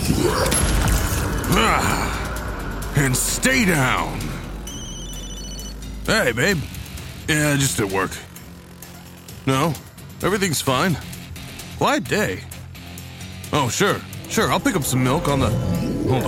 And stay down. Hey, babe. Yeah, just at work. No, everything's fine. Quiet day. Oh, sure. I'll pick up some milk on the... Hold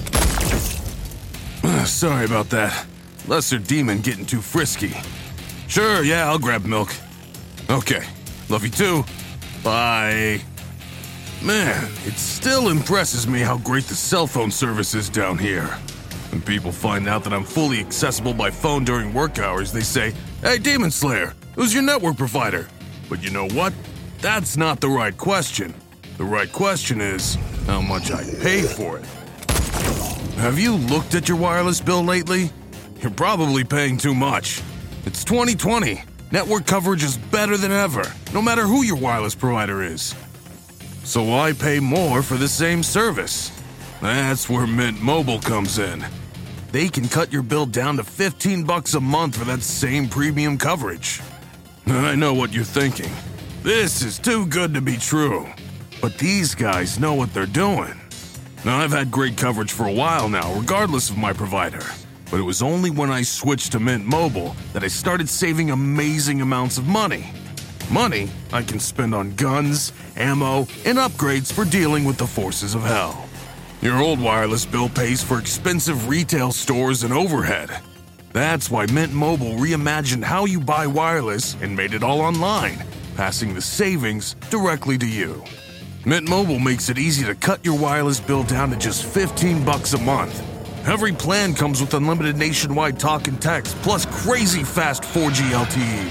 on. Sorry about that. Lesser demon getting too frisky. Sure, yeah, I'll grab milk. Okay. Love you too. Bye. Man, it still impresses me how great the cell phone service is down here. When people find out that I'm fully accessible by phone during work hours, they say, "Hey, Demon Slayer, who's your network provider?" But you know what? That's not the right question. The right question is, how much I pay for it. Have you looked at your wireless bill lately? You're probably paying too much. It's 2020. Network coverage is better than ever, no matter who your wireless provider is. So why pay more for the same service? That's where Mint Mobile comes in. They can cut your bill down to $15 a month for that same premium coverage. I know what you're thinking. This is too good to be true. But these guys know what they're doing. Now, I've had great coverage for a while now, regardless of my provider. But it was only when I switched to Mint Mobile that I started saving amazing amounts of money. Money I can spend on guns, ammo, and upgrades for dealing with the forces of hell. Your old wireless bill pays for expensive retail stores and overhead. That's why Mint Mobile reimagined how you buy wireless and made it all online, passing the savings directly to you. Mint Mobile makes it easy to cut your wireless bill down to just $15 a month. Every plan comes with unlimited nationwide talk and text, plus crazy fast 4G LTE.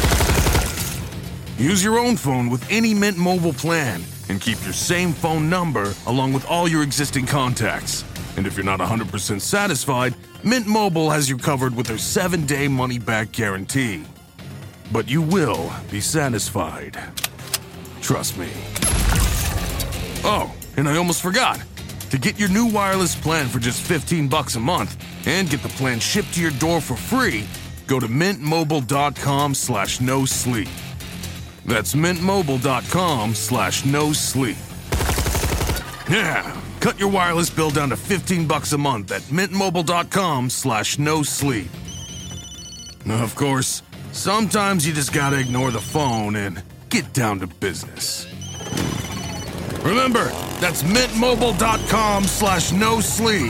Use your own phone with any Mint Mobile plan and keep your same phone number along with all your existing contacts. And if you're not 100% satisfied, Mint Mobile has you covered with their 7-day money-back guarantee. But you will be satisfied. Trust me. Oh, and I almost forgot. To get your new wireless plan for just $15 a month and get the plan shipped to your door for free, go to mintmobile.com/no-sleep. That's mintmobile.com/no-sleep. Yeah, cut your wireless bill down to $15 a month at mintmobile.com/no-sleep. Of course, sometimes you just gotta ignore the phone and get down to business. Remember, that's mintmobile.com/no-sleep.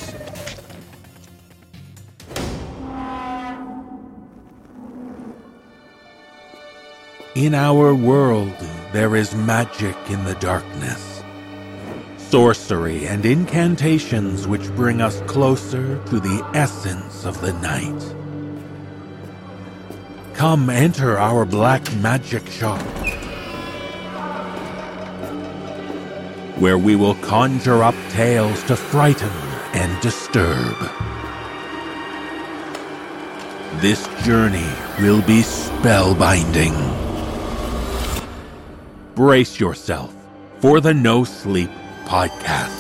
In our world, there is magic in the darkness. Sorcery and incantations which bring us closer to the essence of the night. Come enter our black magic shop, where we will conjure up tales to frighten and disturb. This journey will be spellbinding. Brace yourself for the No Sleep Podcast.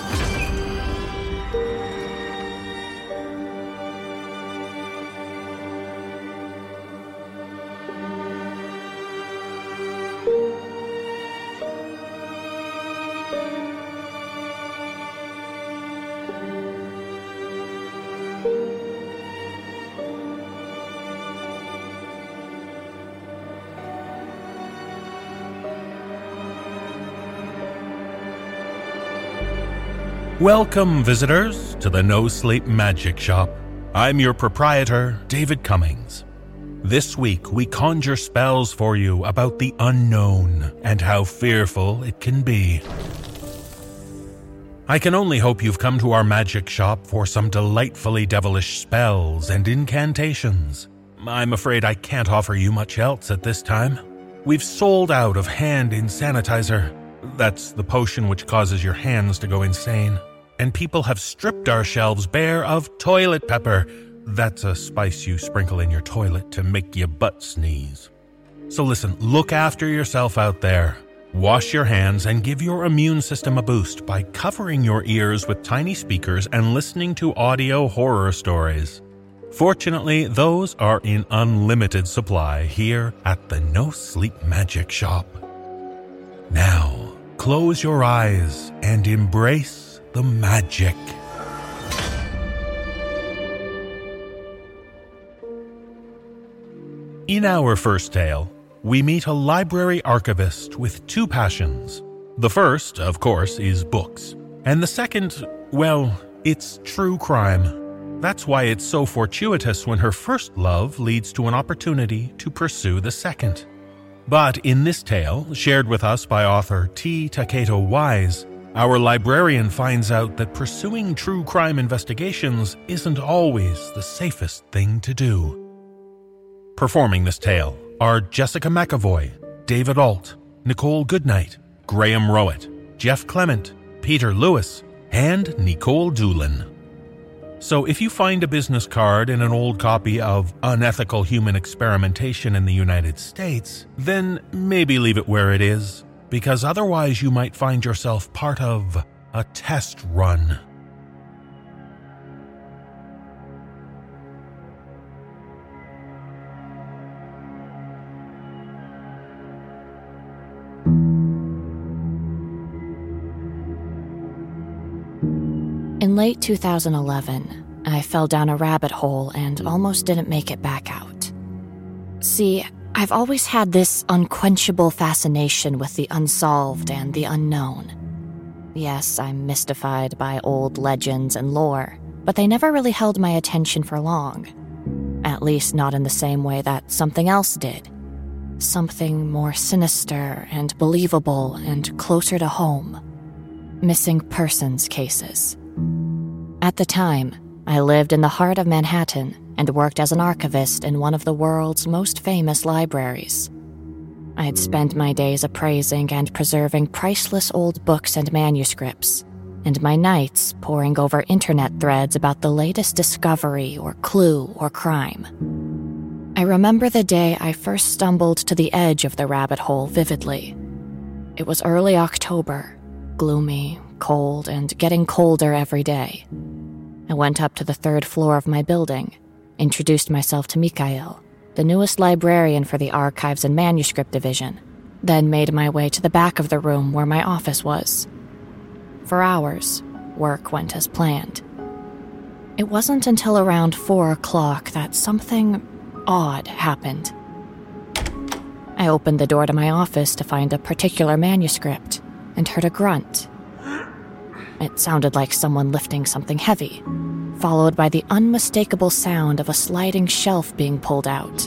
Welcome, visitors, to the No Sleep Magic Shop. I'm your proprietor, David Cummings. This week, we conjure spells for you about the unknown and how fearful it can be. I can only hope you've come to our magic shop for some delightfully devilish spells and incantations. I'm afraid I can't offer you much else at this time. We've sold out of hand insanitizer. That's the potion which causes your hands to go insane. And people have stripped our shelves bare of toilet pepper. That's a spice you sprinkle in your toilet to make your butt sneeze. So listen, look after yourself out there. Wash your hands and give your immune system a boost by covering your ears with tiny speakers and listening to audio horror stories. Fortunately, those are in unlimited supply here at the No Sleep Magic Shop. Now, close your eyes and embrace the magic. In our first tale, we meet a library archivist with two passions. The first, of course, is books. And the second, well, it's true crime. That's why it's so fortuitous when her first love leads to an opportunity to pursue the second. But in this tale, shared with us by author T. Taketo Wise, our librarian finds out that pursuing true crime investigations isn't always the safest thing to do. Performing this tale are Jessica McAvoy, David Alt, Nicole Goodnight, Graham Rowett, Jeff Clement, Peter Lewis, and Nicole Doolin. So if you find a business card in an old copy of Unethical Human Experimentation in the United States, then maybe leave it where it is, because otherwise you might find yourself part of a test run. In late 2011, I fell down a rabbit hole and almost didn't make it back out. See, I've always had this unquenchable fascination with the unsolved and the unknown. Yes, I'm mystified by old legends and lore, but they never really held my attention for long. At least not in the same way that something else did. Something more sinister and believable and closer to home. Missing persons cases. At the time, I lived in the heart of Manhattan and worked as an archivist in one of the world's most famous libraries. I'd spend my days appraising and preserving priceless old books and manuscripts, and my nights poring over internet threads about the latest discovery or clue or crime. I remember the day I first stumbled to the edge of the rabbit hole vividly. It was early October, gloomy, cold, and getting colder every day. I went up to the third floor of my building, introduced myself to Mikhail, the newest librarian for the Archives and Manuscript Division, then made my way to the back of the room where my office was. For hours, work went as planned. It wasn't until around 4 o'clock that something odd happened. I opened the door to my office to find a particular manuscript and heard a grunt. It sounded like someone lifting something heavy, followed by the unmistakable sound of a sliding shelf being pulled out.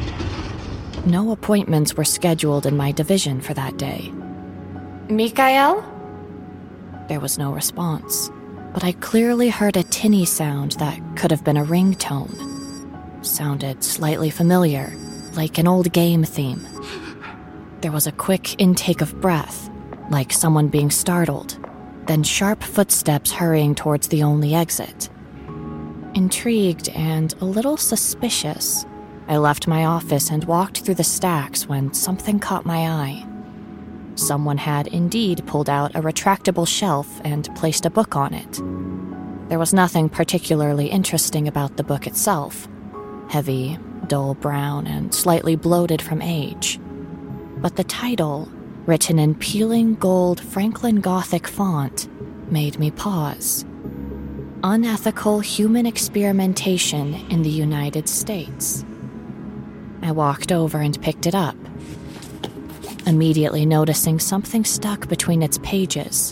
No appointments were scheduled in my division for that day. "Mikhail?" There was no response, but I clearly heard a tinny sound that could have been a ringtone. Sounded slightly familiar, like an old game theme. There was a quick intake of breath, like someone being startled, then sharp footsteps hurrying towards the only exit. Intrigued and a little suspicious, I left my office and walked through the stacks when something caught my eye. Someone had indeed pulled out a retractable shelf and placed a book on it. There was nothing particularly interesting about the book itself. Heavy, dull brown, and slightly bloated from age. But the title, written in peeling gold Franklin Gothic font, made me pause. Unethical Human Experimentation in the United States. I walked over and picked it up, immediately noticing something stuck between its pages.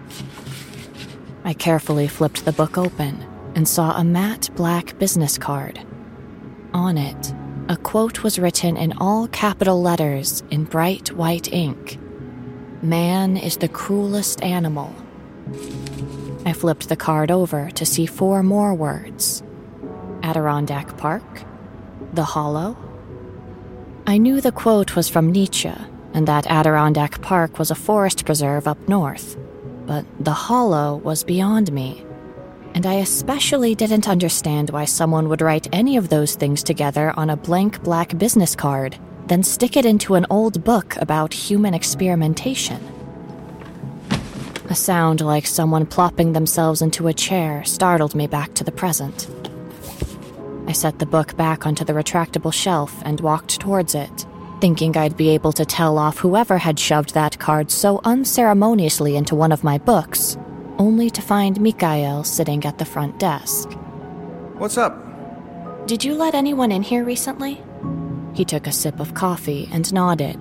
I carefully flipped the book open and saw a matte black business card. On it, a quote was written in all capital letters in bright white ink. "Man is the cruelest animal." I flipped the card over to see 4 more words. Adirondack Park, The Hollow. I knew the quote was from Nietzsche, and that Adirondack Park was a forest preserve up north, but The Hollow was beyond me. And I especially didn't understand why someone would write any of those things together on a blank black business card, then stick it into an old book about human experimentation. A sound like someone plopping themselves into a chair startled me back to the present. I set the book back onto the retractable shelf and walked towards it, thinking I'd be able to tell off whoever had shoved that card so unceremoniously into one of my books, only to find Mikhail sitting at the front desk. What's up? Did you let anyone in here recently? He took a sip of coffee and nodded.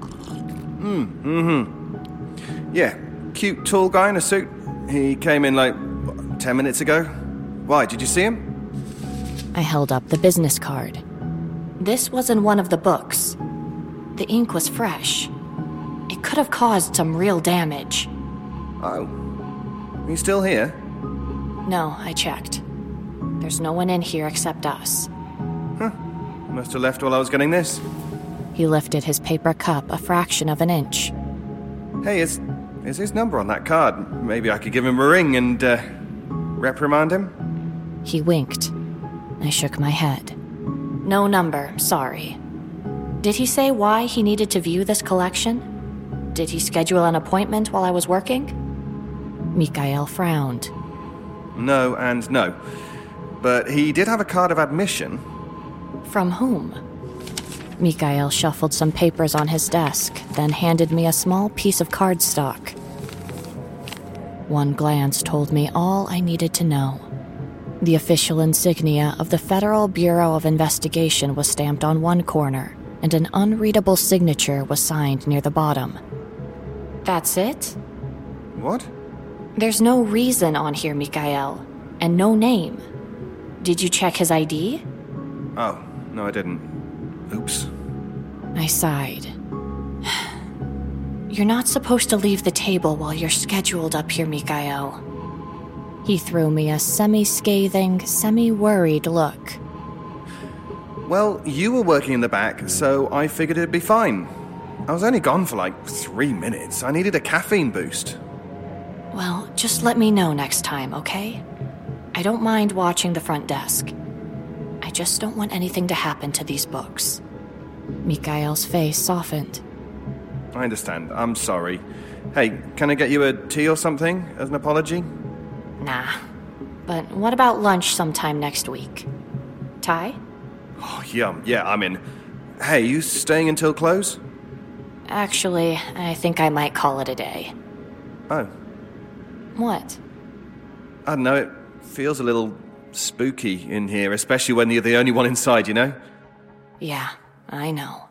Yeah, cute tall guy in a suit. He came in 10 minutes ago. Why, did you see him? I held up the business card. This was in one of the books. The ink was fresh. It could have caused some real damage. Oh. He's still here? No, I checked. There's no one in here except us. Must have left while I was getting this. He lifted his paper cup a fraction of an inch. Hey, is his number on that card? Maybe I could give him a ring and, reprimand him? He winked. I shook my head. No number, sorry. Did he say why he needed to view this collection? Did he schedule an appointment while I was working? Mikhail frowned. No and no. But he did have a card of admission. From whom? Mikhail shuffled some papers on his desk, then handed me a small piece of cardstock. One glance told me all I needed to know. The official insignia of the Federal Bureau of Investigation was stamped on one corner, and an unreadable signature was signed near the bottom. That's it? What? There's no reason on here, Mikhail, and no name. Did you check his ID? Oh, no I didn't. Oops. I sighed. You're not supposed to leave the table while you're scheduled up here, Mikhail. He threw me a semi-scathing, semi-worried look. Well, you were working in the back, so I figured it'd be fine. I was only gone for 3 minutes. I needed a caffeine boost. Well, just let me know next time, okay? I don't mind watching the front desk. I just don't want anything to happen to these books. Mikhail's face softened. I understand. I'm sorry. Hey, can I get you a tea or something as an apology? Nah. But what about lunch sometime next week? Ty? Oh, yum. Yeah, I'm in. Hey, you staying until close? Actually, I think I might call it a day. Oh. What? I don't know, it feels a little spooky in here, especially when you're the only one inside, you know? Yeah, I know.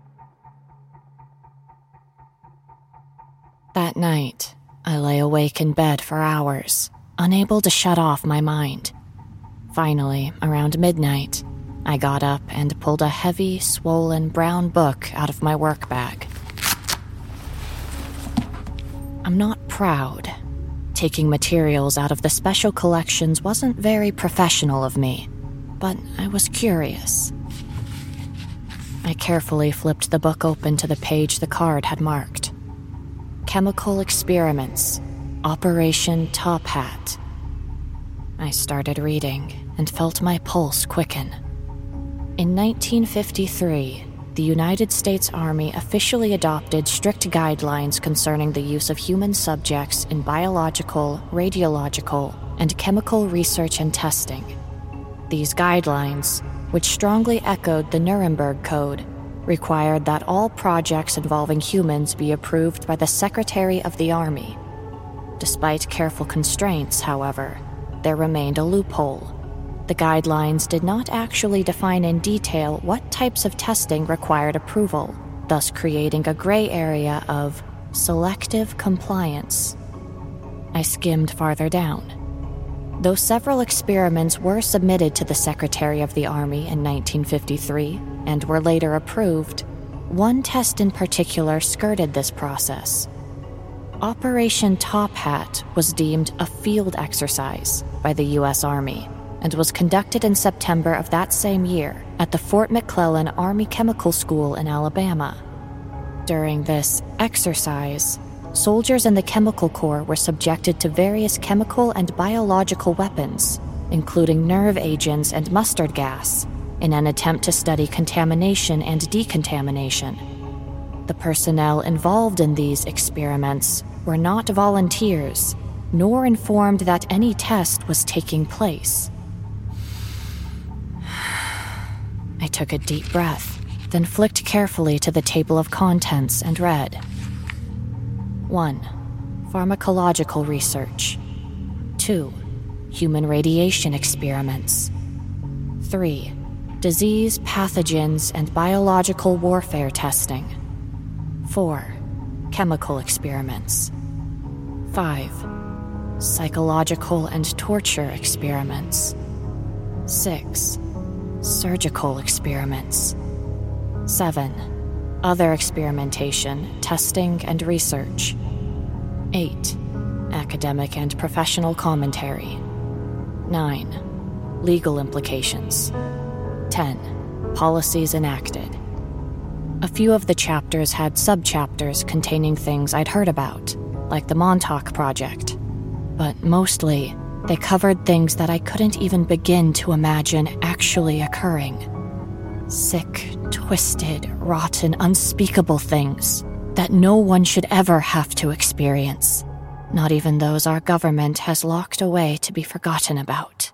That night, I lay awake in bed for hours, unable to shut off my mind. Finally, around midnight, I got up and pulled a heavy, swollen brown book out of my work bag. I'm not proud. Taking materials out of the special collections wasn't very professional of me, but I was curious. I carefully flipped the book open to the page the card had marked. Chemical Experiments, Operation Top Hat. I started reading and felt my pulse quicken. In 1953, the United States Army officially adopted strict guidelines concerning the use of human subjects in biological, radiological, and chemical research and testing. These guidelines, which strongly echoed the Nuremberg Code, required that all projects involving humans be approved by the Secretary of the Army. Despite careful constraints, however, there remained a loophole. The guidelines did not actually define in detail what types of testing required approval, thus creating a gray area of selective compliance. I skimmed farther down. Though several experiments were submitted to the Secretary of the Army in 1953 and were later approved, one test in particular skirted this process. Operation Top Hat was deemed a field exercise by the U.S. Army and was conducted in September of that same year at the Fort McClellan Army Chemical School in Alabama. During this exercise, soldiers in the Chemical Corps were subjected to various chemical and biological weapons, including nerve agents and mustard gas, in an attempt to study contamination and decontamination. The personnel involved in these experiments were not volunteers, nor informed that any test was taking place. I took a deep breath, then flicked carefully to the table of contents and read. 1. Pharmacological research. 2. Human radiation experiments. 3. Disease, pathogens, and biological warfare testing. 4. Chemical experiments. 5. Psychological and torture experiments. 6. Surgical experiments. 7. Other experimentation, testing, and research. 8. Academic and professional commentary. 9. Legal implications. 10. Policies enacted. A few of the chapters had subchapters containing things I'd heard about, like the Montauk Project. But mostly, they covered things that I couldn't even begin to imagine actually occurring. Sick, twisted, rotten, unspeakable things that no one should ever have to experience, not even those our government has locked away to be forgotten about.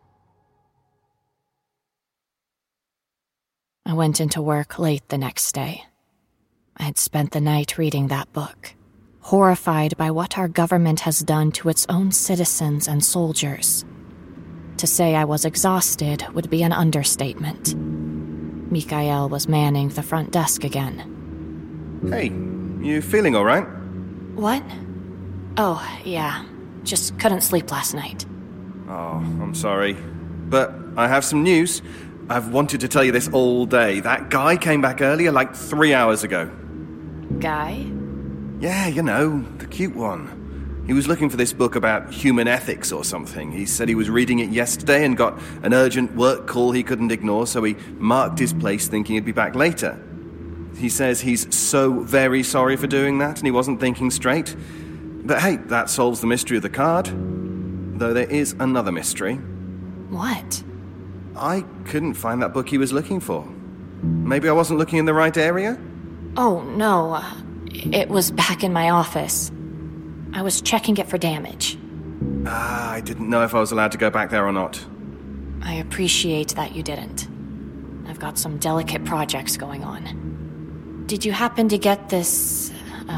I went into work late the next day. I had spent the night reading that book, horrified by what our government has done to its own citizens and soldiers. To say I was exhausted would be an understatement. Mikhail was manning the front desk again. Hey, you feeling all right? What? Oh, yeah. Just couldn't sleep last night. Oh, I'm sorry. But I have some news. I've wanted to tell you this all day. That guy came back earlier, like 3 hours ago. Guy? Yeah, you know, the cute one. He was looking for this book about human ethics or something. He said he was reading it yesterday and got an urgent work call he couldn't ignore, so he marked his place thinking he'd be back later. He says he's so very sorry for doing that and he wasn't thinking straight. But hey, that solves the mystery of the card. Though there is another mystery. What? I couldn't find that book he was looking for. Maybe I wasn't looking in the right area? Oh, no. It was back in my office. I was checking it for damage. I didn't know if I was allowed to go back there or not. I appreciate that you didn't. I've got some delicate projects going on. Did you happen to get this,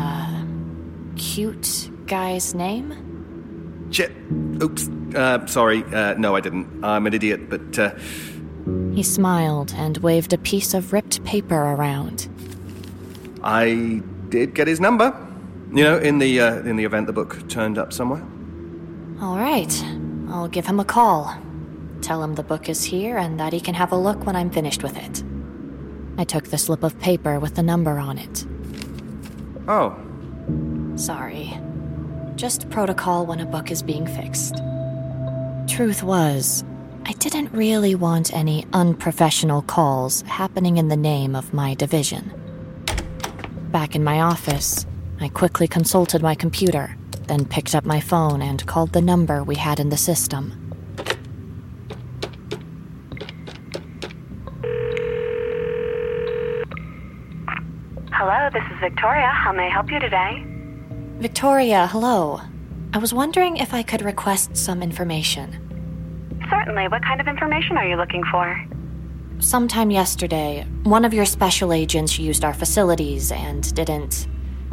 cute guy's name? Oops. Sorry. No, I didn't. I'm an idiot, but, He smiled and waved a piece of ripped paper around. I did get his number. You know, in the event the book turned up somewhere. All right. I'll give him a call. Tell him the book is here and that he can have a look when I'm finished with it. I took the slip of paper with the number on it. Oh. Sorry. Just protocol when a book is being fixed. Truth was, I didn't really want any unprofessional calls happening in the name of my division. Back in my office, I quickly consulted my computer, then picked up my phone and called the number we had in the system. Hello, this is Victoria. How may I help you today? Victoria, hello. I was wondering if I could request some information. Certainly. What kind of information are you looking for? Sometime yesterday, one of your special agents used our facilities and didn't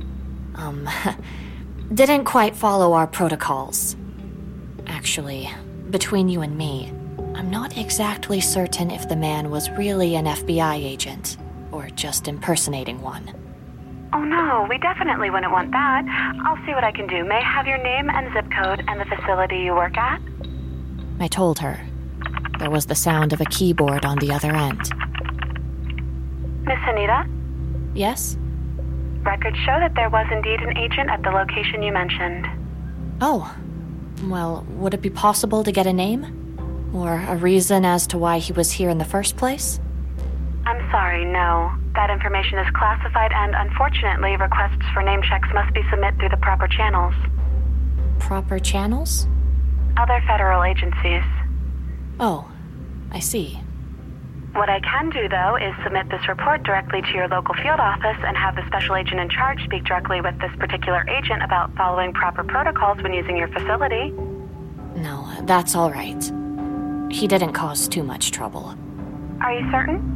quite follow our protocols. Actually, between you and me, I'm not exactly certain if the man was really an FBI agent or just impersonating one. Oh no, we definitely wouldn't want that. I'll see what I can do. May I have your name and zip code and the facility you work at? I told her. There was the sound of a keyboard on the other end. Miss Anita? Yes? Records show that there was indeed an agent at the location you mentioned. Oh. Well, would it be possible to get a name? Or a reason as to why he was here in the first place? I'm sorry, no. That information is classified and, unfortunately, requests for name checks must be submitted through the proper channels. Proper channels? Other federal agencies. Oh, I see. What I can do, though, is submit this report directly to your local field office and have the special agent in charge speak directly with this particular agent about following proper protocols when using your facility. No, that's all right. He didn't cause too much trouble. Are you certain?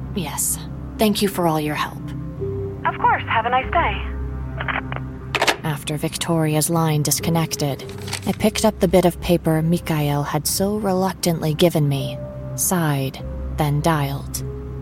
Yes. Thank you for all your help. Of course. Have a nice day. After Victoria's line disconnected, I picked up the bit of paper Mikhail had so reluctantly given me, sighed, then dialed.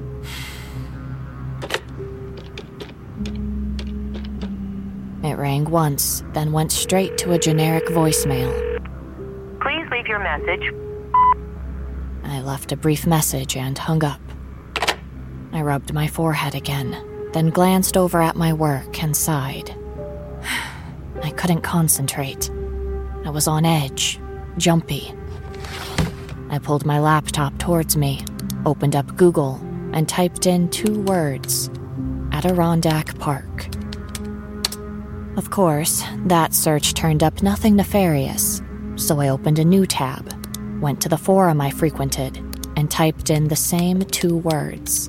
It rang once, then went straight to a generic voicemail. Please leave your message. I left a brief message and hung up. I rubbed my forehead again, then glanced over at my work and sighed. I couldn't concentrate. I was on edge, jumpy. I pulled my laptop towards me, opened up Google, and typed in 2 words: Adirondack Park. Of course, that search turned up nothing nefarious, so I opened a new tab, went to the forum I frequented, and typed in the same 2 words.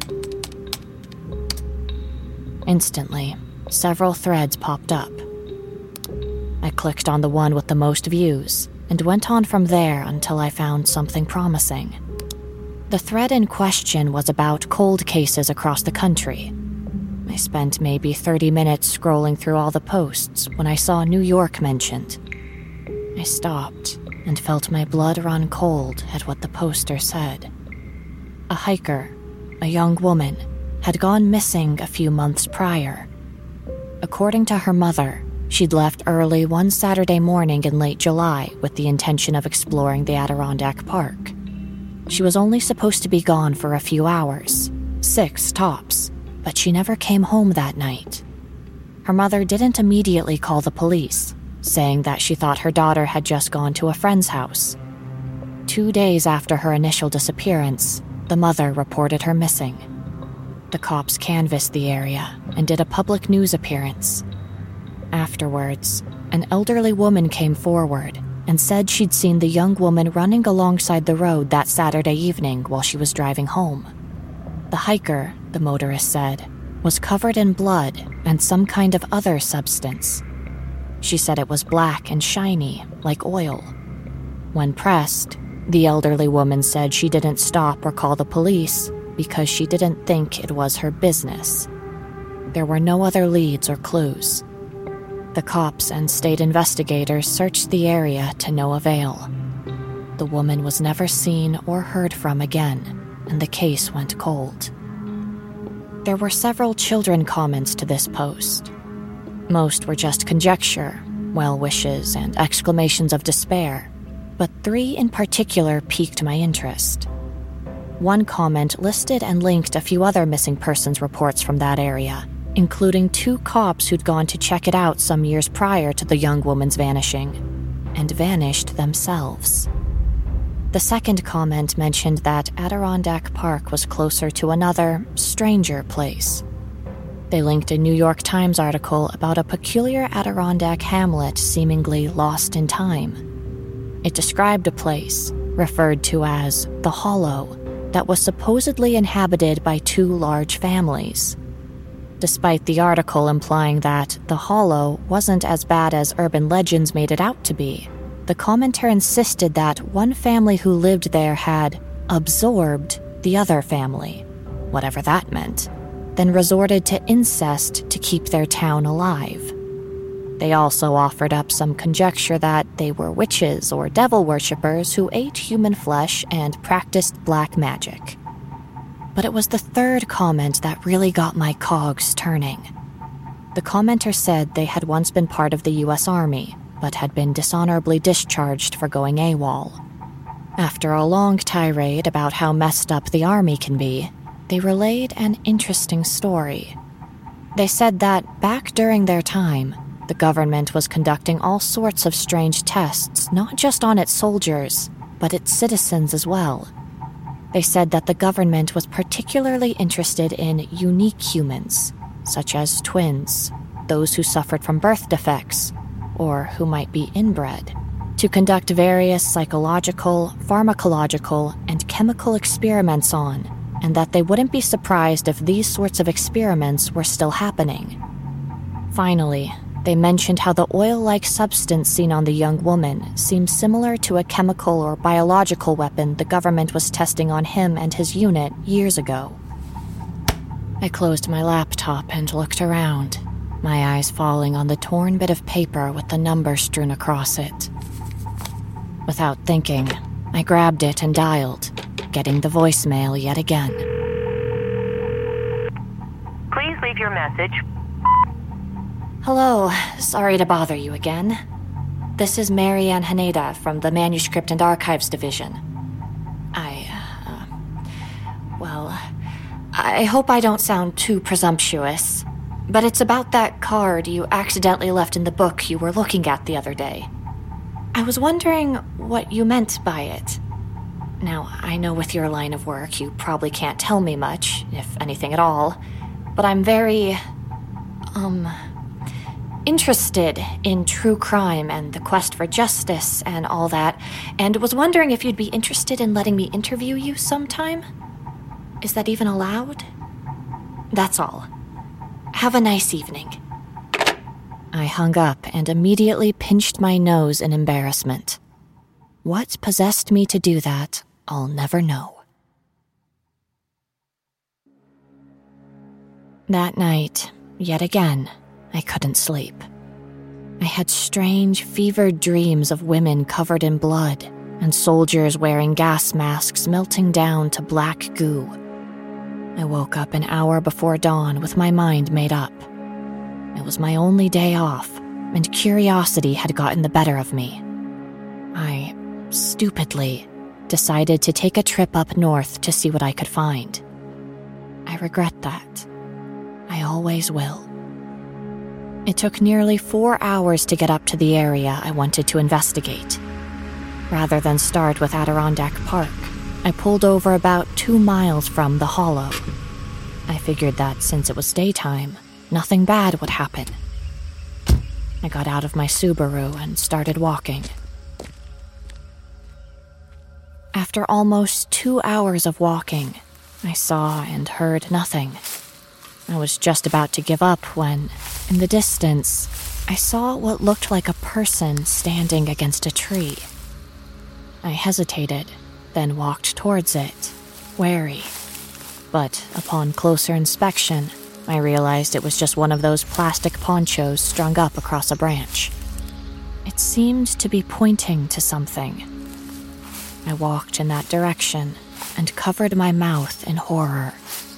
Instantly, several threads popped up. I clicked on the one with the most views, and went on from there until I found something promising. The thread in question was about cold cases across the country. I spent maybe 30 minutes scrolling through all the posts when I saw New York mentioned. I stopped and felt my blood run cold at what the poster said. A hiker, a young woman, had gone missing a few months prior. According to her mother, she'd left early one Saturday morning in late July with the intention of exploring the Adirondack Park. She was only supposed to be gone for a few hours, 6 tops, but she never came home that night. Her mother didn't immediately call the police, saying that she thought her daughter had just gone to a friend's house. 2 days after her initial disappearance, the mother reported her missing. The cops canvassed the area and did a public news appearance. Afterwards, an elderly woman came forward and said she'd seen the young woman running alongside the road that Saturday evening while she was driving home. The hiker, the motorist said, was covered in blood and some kind of other substance. She said it was black and shiny, like oil. When pressed, the elderly woman said she didn't stop or call the police because she didn't think it was her business. There were no other leads or clues. The cops and state investigators searched the area to no avail. The woman was never seen or heard from again, and the case went cold. There were several children comments to this post. Most were just conjecture, well wishes, and exclamations of despair, but 3 in particular piqued my interest. One comment listed and linked a few other missing persons reports from that area, including 2 cops who'd gone to check it out some years prior to the young woman's vanishing, and vanished themselves. The second comment mentioned that Adirondack Park was closer to another, stranger place. They linked a New York Times article about a peculiar Adirondack hamlet seemingly lost in time. It described a place, referred to as the Hollow, that was supposedly inhabited by 2 large families. Despite the article implying that the Hollow wasn't as bad as urban legends made it out to be, the commenter insisted that one family who lived there had absorbed the other family, whatever that meant, then resorted to incest to keep their town alive. They also offered up some conjecture that they were witches or devil worshippers who ate human flesh and practiced black magic. But it was the third comment that really got my cogs turning. The commenter said they had once been part of the U.S. Army, but had been dishonorably discharged for going AWOL. After a long tirade about how messed up the Army can be, they relayed an interesting story. They said that back during their time, the government was conducting all sorts of strange tests, not just on its soldiers, but its citizens as well. They said that the government was particularly interested in unique humans, such as twins, those who suffered from birth defects, or who might be inbred, to conduct various psychological, pharmacological, and chemical experiments on, and that they wouldn't be surprised if these sorts of experiments were still happening. Finally, they mentioned how the oil-like substance seen on the young woman seemed similar to a chemical or biological weapon the government was testing on him and his unit years ago. I closed my laptop and looked around. my eyes falling on the torn bit of paper with the number strewn across it. Without thinking, I grabbed it and dialed, getting the voicemail yet again. Please leave your message. Hello, sorry to bother you again. This is Marianne Haneda from the Manuscript and Archives Division. I hope I don't sound too presumptuous, but it's about that card you accidentally left in the book you were looking at the other day. I was wondering what you meant by it. Now, I know with your line of work you probably can't tell me much, if anything at all, but I'm very, interested in true crime and the quest for justice and all that, and was wondering if you'd be interested in letting me interview you sometime? Is that even allowed? That's all. Have a nice evening. I hung up and immediately pinched my nose in embarrassment. What possessed me to do that, I'll never know. That night, yet again, I couldn't sleep. I had strange, fevered dreams of women covered in blood and soldiers wearing gas masks melting down to black goo. I woke up an hour before dawn with my mind made up. It was my only day off, and curiosity had gotten the better of me. I, stupidly, decided to take a trip up north to see what I could find. I regret that. I always will. It took nearly 4 hours to get up to the area I wanted to investigate. Rather than start with Adirondack Park, I pulled over about 2 miles from the Hollow. I figured that since it was daytime, nothing bad would happen. I got out of my Subaru and started walking. After almost 2 hours of walking, I saw and heard nothing. I was just about to give up when, in the distance, I saw what looked like a person standing against a tree. I hesitated, then walked towards it, wary. But upon closer inspection, I realized it was just one of those plastic ponchos strung up across a branch. It seemed to be pointing to something. I walked in that direction and covered my mouth in horror.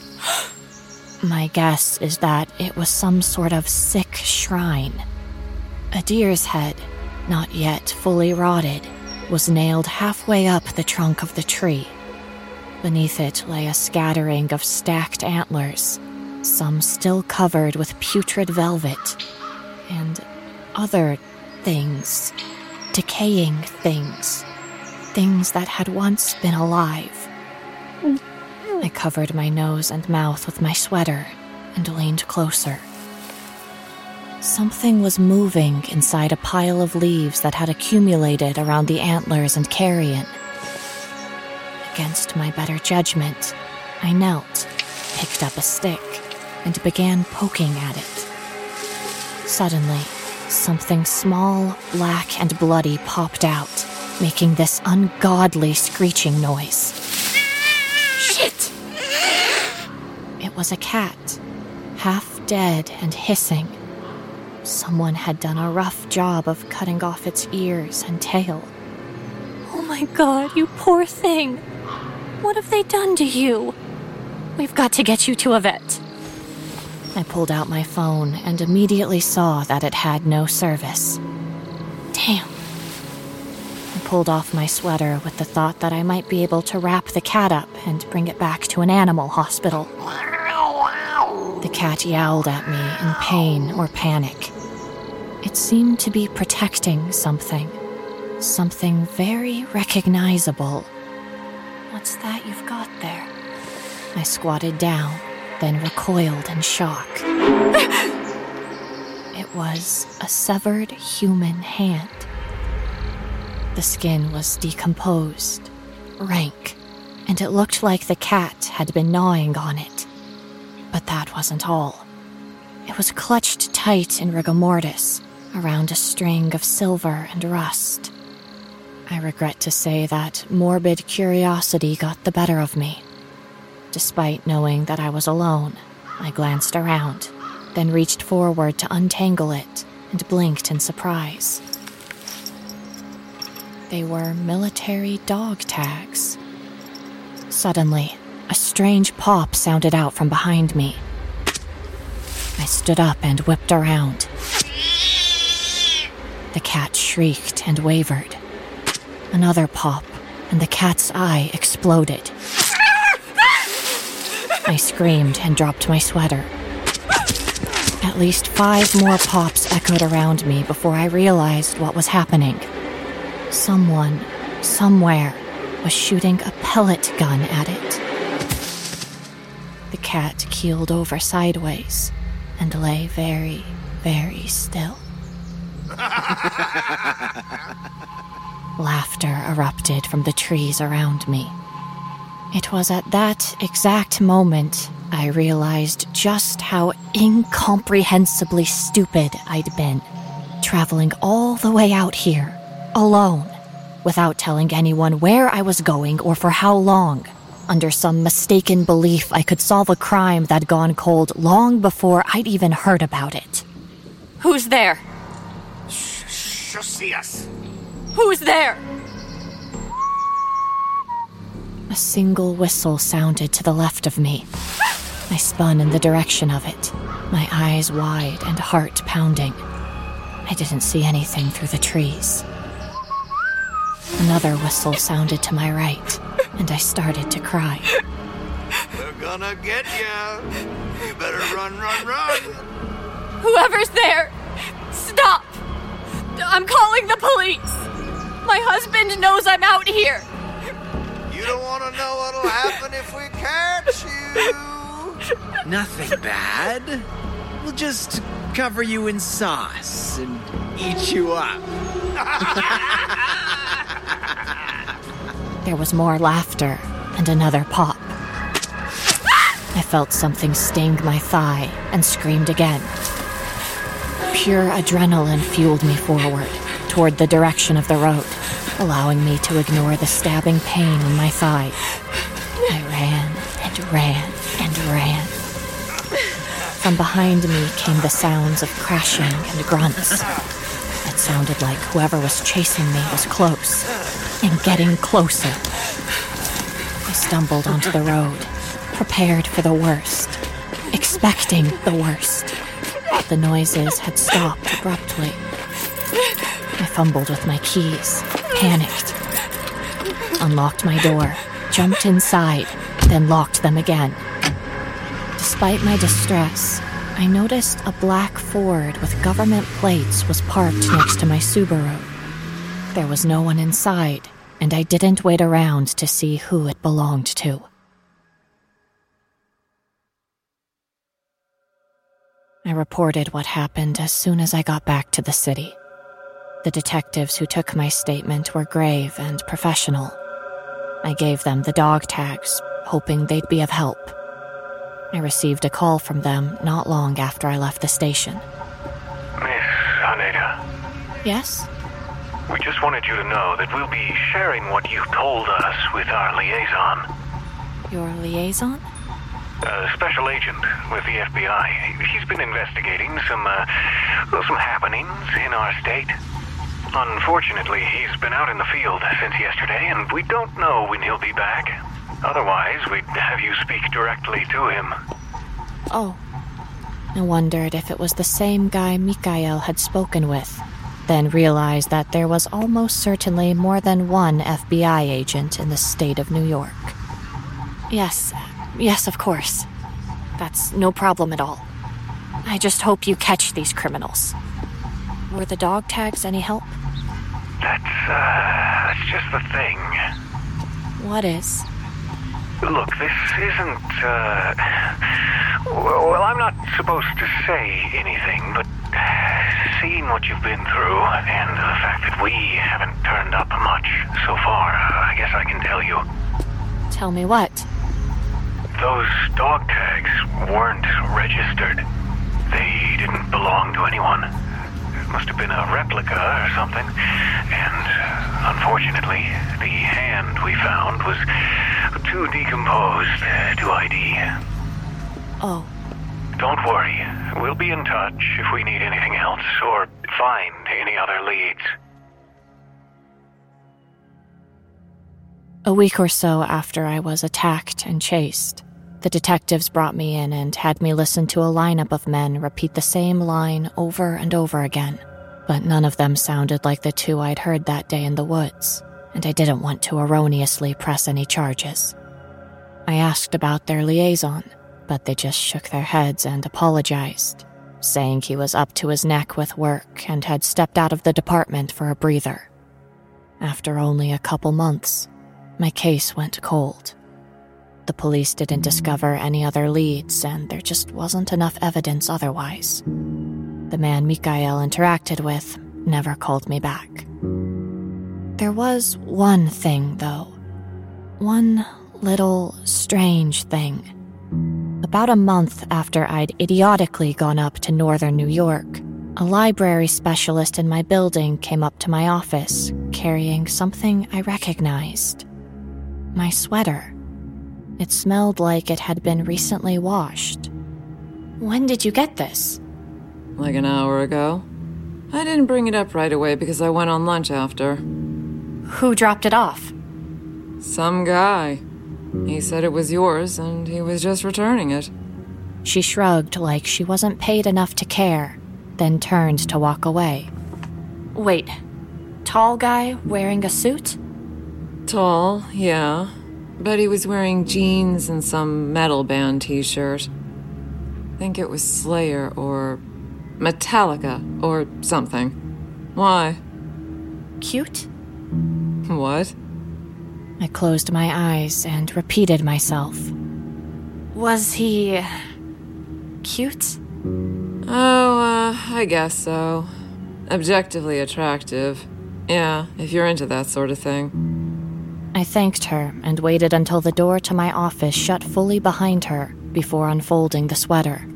My guess is that it was some sort of sick shrine. A deer's head, not yet fully rotted, was nailed halfway up the trunk of the tree. Beneath it lay a scattering of stacked antlers, some still covered with putrid velvet, and other things, decaying things that had once been alive. I covered my nose and mouth with my sweater and leaned closer. Something was moving inside a pile of leaves that had accumulated around the antlers and carrion. Against my better judgment, I knelt, picked up a stick, and began poking at it. Suddenly, something small, black, and bloody popped out, making this ungodly screeching noise. Shit! It was a cat, half dead and hissing. Someone had done a rough job of cutting off its ears and tail. Oh my God, you poor thing! What have they done to you? We've got to get you to a vet. I pulled out my phone and immediately saw that it had no service. Damn. I pulled off my sweater with the thought that I might be able to wrap the cat up and bring it back to an animal hospital. The cat yowled at me in pain or panic. It seemed to be protecting something very recognizable. What's that you've got there? I squatted down, then recoiled in shock. It was a severed human hand. The skin was decomposed, rank, and it looked like the cat had been gnawing on it. But that wasn't all. It was clutched tight in rigor mortis around a string of silver and rust. I regret to say that morbid curiosity got the better of me. Despite knowing that I was alone, I glanced around. then reached forward to untangle it and blinked in surprise. They were military dog tags. Suddenly, a strange pop sounded out from behind me. I stood up and whipped around. The cat shrieked and wavered. Another pop, and the cat's eye exploded. I screamed and dropped my sweater. At least 5 more pops echoed around me before I realized what was happening. Someone, somewhere, was shooting a pellet gun at it. The cat keeled over sideways and lay very, very still. Laughter erupted from the trees around me. It was at that exact moment I realized just how incomprehensibly stupid I'd been, traveling all the way out here, alone, without telling anyone where I was going or for how long, under some mistaken belief I could solve a crime that'd gone cold long before I'd even heard about it. Who's there? She'll see us. Who's there? A single whistle sounded to the left of me. I spun in the direction of it, my eyes wide and heart pounding. I didn't see anything through the trees. Another whistle sounded to my right, and I started to cry. They're gonna get you. You better run, run, run. Whoever's there, stop! I'm calling the police! My husband knows I'm out here! You don't want to know what'll happen if we catch you. Nothing bad. We'll just cover you in sauce and eat you up. There was more laughter and another pop. I felt something sting my thigh and screamed again. Pure adrenaline fueled me forward, toward the direction of the road, allowing me to ignore the stabbing pain in my thigh. I ran and ran and ran. From behind me came the sounds of crashing and grunts. It sounded like whoever was chasing me was close, and getting closer. I stumbled onto the road, prepared for the worst, expecting the worst. The noises had stopped abruptly. I fumbled with my keys, panicked, unlocked my door, jumped inside, then locked them again. Despite my distress, I noticed a black Ford with government plates was parked next to my Subaru. There was no one inside, and I didn't wait around to see who it belonged to. I reported what happened as soon as I got back to the city. The detectives who took my statement were grave and professional. I gave them the dog tags, hoping they'd be of help. I received a call from them not long after I left the station. Miss Haneda. Yes? We just wanted you to know that we'll be sharing what you told us with our liaison. Your liaison? A special agent with the FBI. He's been investigating some happenings in our state. Unfortunately, he's been out in the field since yesterday, and we don't know when he'll be back. Otherwise, we'd have you speak directly to him. Oh. I wondered if it was the same guy Mikhail had spoken with, then realized that there was almost certainly more than one FBI agent in the state of New York. Yes, of course. That's no problem at all. I just hope you catch these criminals. Were the dog tags any help? That's just the thing. What is? Look, this isn't, well, I'm not supposed to say anything, but seeing what you've been through and the fact that we haven't turned up much so far, I guess I can tell you. Tell me what? Those dog tags weren't registered. They didn't belong to anyone. It must have been a replica or something. And unfortunately, the hand we found was too decomposed to ID. Oh. Don't worry. We'll be in touch if we need anything else or find any other leads. A week or so after I was attacked and chased, the detectives brought me in and had me listen to a lineup of men repeat the same line over and over again, but none of them sounded like the two I'd heard that day in the woods, and I didn't want to erroneously press any charges. I asked about their liaison, but they just shook their heads and apologized, saying he was up to his neck with work and had stepped out of the department for a breather. After only a couple months, my case went cold. The police didn't discover any other leads, and there just wasn't enough evidence otherwise. The man Mikhail interacted with never called me back. There was one thing, though. One little strange thing. About a month after I'd idiotically gone up to northern New York, a library specialist in my building came up to my office, carrying something I recognized. My sweater. It smelled like it had been recently washed. When did you get this? Like an hour ago. I didn't bring it up right away because I went on lunch after. Who dropped it off? Some guy. He said it was yours and he was just returning it. She shrugged like she wasn't paid enough to care, then turned to walk away. Wait, tall guy wearing a suit? Tall, yeah. But he was wearing jeans and some metal band t-shirt. I think it was Slayer or Metallica or something. Why? Cute? What? I closed my eyes and repeated myself. Was he cute? Oh, I guess so. Objectively attractive. Yeah, if you're into that sort of thing. I thanked her and waited until the door to my office shut fully behind her before unfolding the sweater.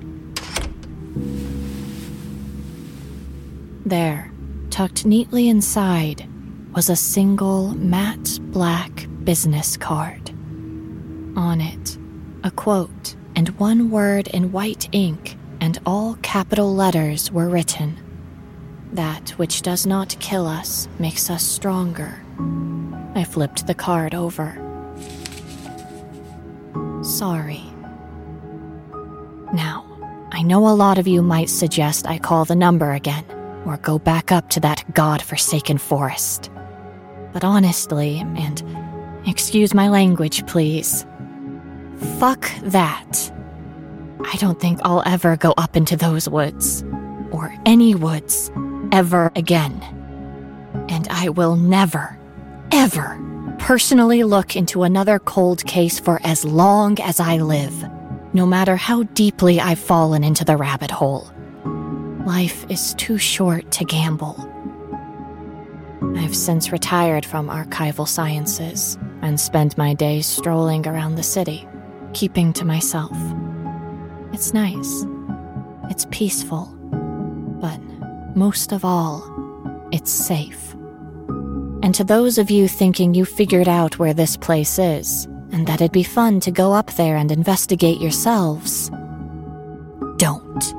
There, tucked neatly inside, was a single matte black business card. On it, a quote and one word in white ink and all capital letters were written. That which does not kill us makes us stronger. I flipped the card over. Sorry. Now, I know a lot of you might suggest I call the number again, or go back up to that god-forsaken forest. But honestly, and excuse my language, please, fuck that. I don't think I'll ever go up into those woods, or any woods, ever again. And I will never, ever personally look into another cold case for as long as I live, no matter how deeply I've fallen into the rabbit hole. Life is too short to gamble. I've since retired from archival sciences and spent my days strolling around the city, keeping to myself. It's nice. It's peaceful. But most of all, it's safe. And to those of you thinking you figured out where this place is, and that it'd be fun to go up there and investigate yourselves, don't.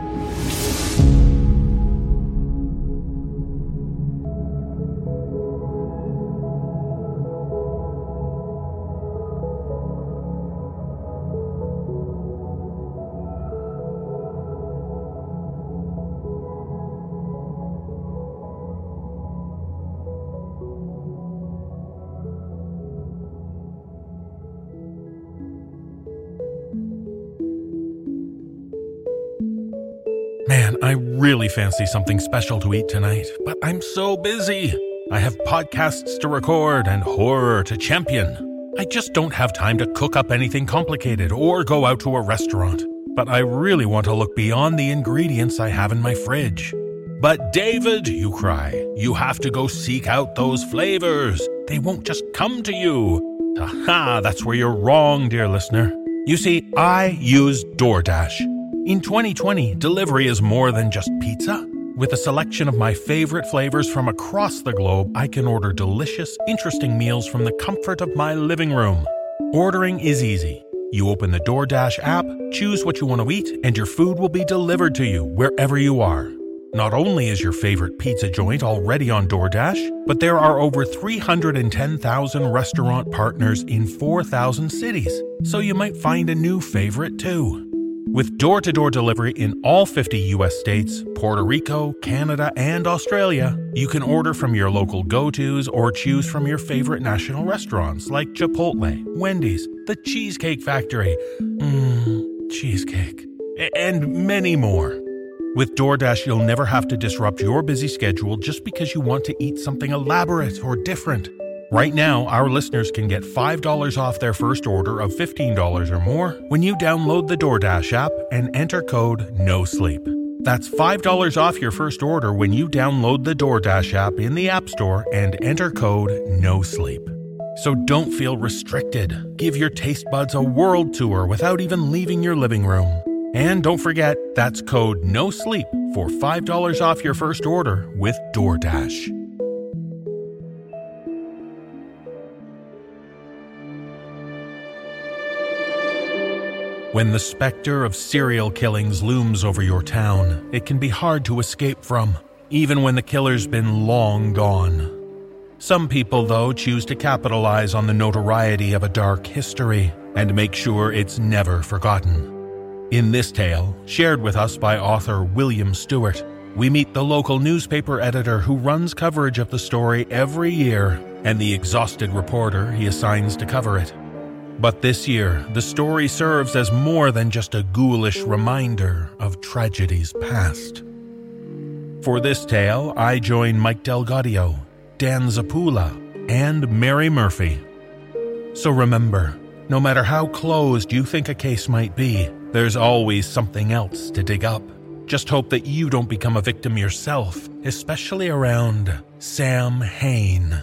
Man, I really fancy something special to eat tonight, but I'm so busy. I have podcasts to record and horror to champion. I just don't have time to cook up anything complicated or go out to a restaurant. But I really want to look beyond the ingredients I have in my fridge. But David, you cry, you have to go seek out those flavors. They won't just come to you. Aha, that's where you're wrong, dear listener. You see, I use DoorDash. In 2020, delivery is more than just pizza. With a selection of my favorite flavors from across the globe, I can order delicious, interesting meals from the comfort of my living room. Ordering is easy. You open the DoorDash app, choose what you want to eat, and your food will be delivered to you wherever you are. Not only is your favorite pizza joint already on DoorDash, but there are over 310,000 restaurant partners in 4,000 cities, so you might find a new favorite too. With door-to-door delivery in all 50 U.S. states, Puerto Rico, Canada, and Australia, you can order from your local go-tos or choose from your favorite national restaurants like Chipotle, Wendy's, The Cheesecake Factory, cheesecake, and many more. With DoorDash, you'll never have to disrupt your busy schedule just because you want to eat something elaborate or different. Right now, our listeners can get $5 off their first order of $15 or more when you download the DoorDash app and enter code NOSLEEP. That's $5 off your first order when you download the DoorDash app in the App Store and enter code NOSLEEP. So don't feel restricted. Give your taste buds a world tour without even leaving your living room. And don't forget, that's code NOSLEEP for $5 off your first order with DoorDash. When the specter of serial killings looms over your town, it can be hard to escape from, even when the killer's been long gone. Some people, though, choose to capitalize on the notoriety of a dark history and make sure it's never forgotten. In this tale, shared with us by author William Stewart, we meet the local newspaper editor who runs coverage of the story every year and the exhausted reporter he assigns to cover it. But this year, the story serves as more than just a ghoulish reminder of tragedies past. For this tale, I join Mike Delgadio, Dan Zapula, and Mary Murphy. So remember, no matter how closed you think a case might be, there's always something else to dig up. Just hope that you don't become a victim yourself, especially around Sam Hain.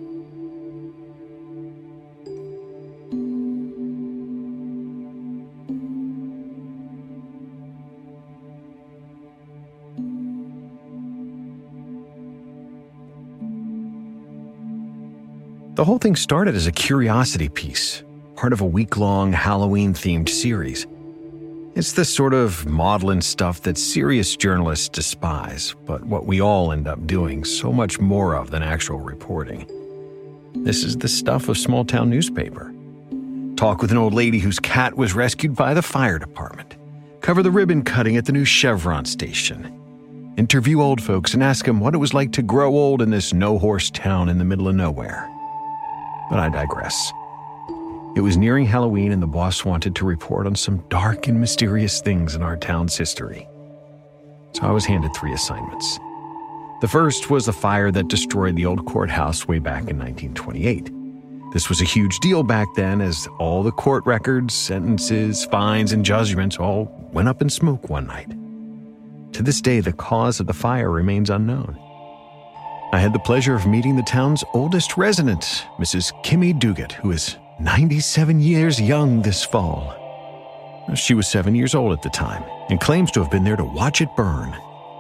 The whole thing started as a curiosity piece, part of a week-long Halloween-themed series. It's the sort of maudlin stuff that serious journalists despise, but what we all end up doing so much more of than actual reporting. This is the stuff of small-town newspaper. Talk with an old lady whose cat was rescued by the fire department. Cover the ribbon cutting at the new Chevron station. Interview old folks and ask them what it was like to grow old in this no-horse town in the middle of nowhere. But I digress. It was nearing Halloween and the boss wanted to report on some dark and mysterious things in our town's history. So I was handed 3 assignments. The first was the fire that destroyed the old courthouse way back in 1928. This was a huge deal back then as all the court records, sentences, fines, and judgments all went up in smoke one night. To this day, the cause of the fire remains unknown. I had the pleasure of meeting the town's oldest resident, Mrs. Kimmy Duguid, who is 97 years young this fall. She was 7 years old at the time and claims to have been there to watch it burn.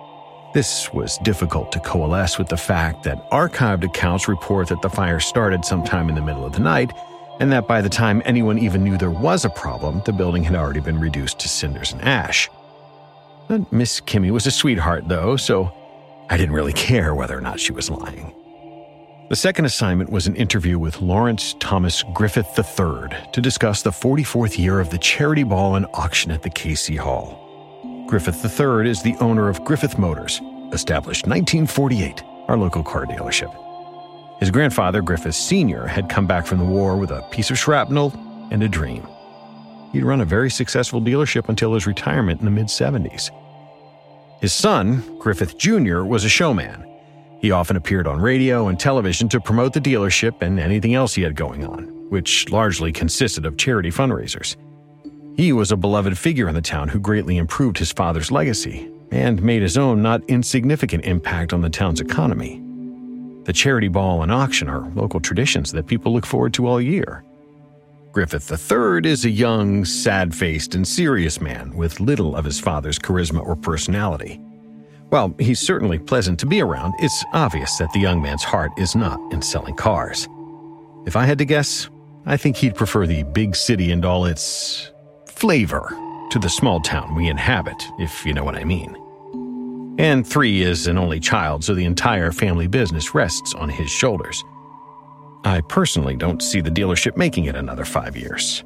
This was difficult to coalesce with the fact that archived accounts report that the fire started sometime in the middle of the night and that by the time anyone even knew there was a problem, the building had already been reduced to cinders and ash. But Miss Kimmy was a sweetheart, though, so I didn't really care whether or not she was lying. The second assignment was an interview with Lawrence Thomas Griffith III to discuss the 44th year of the charity ball and auction at the Casey Hall. Griffith III is the owner of Griffith Motors, established 1948, our local car dealership. His grandfather, Griffith Sr., had come back from the war with a piece of shrapnel and a dream. He'd run a very successful dealership until his retirement in the mid-70s. His son, Griffith Jr., was a showman. He often appeared on radio and television to promote the dealership and anything else he had going on, which largely consisted of charity fundraisers. He was a beloved figure in the town who greatly improved his father's legacy and made his own not insignificant impact on the town's economy. The charity ball and auction are local traditions that people look forward to all year. Griffith III is a young, sad-faced, and serious man with little of his father's charisma or personality. While he's certainly pleasant to be around, it's obvious that the young man's heart is not in selling cars. If I had to guess, I think he'd prefer the big city and all its flavor to the small town we inhabit, if you know what I mean. And 3 is an only child, so the entire family business rests on his shoulders. I personally don't see the dealership making it another 5 years.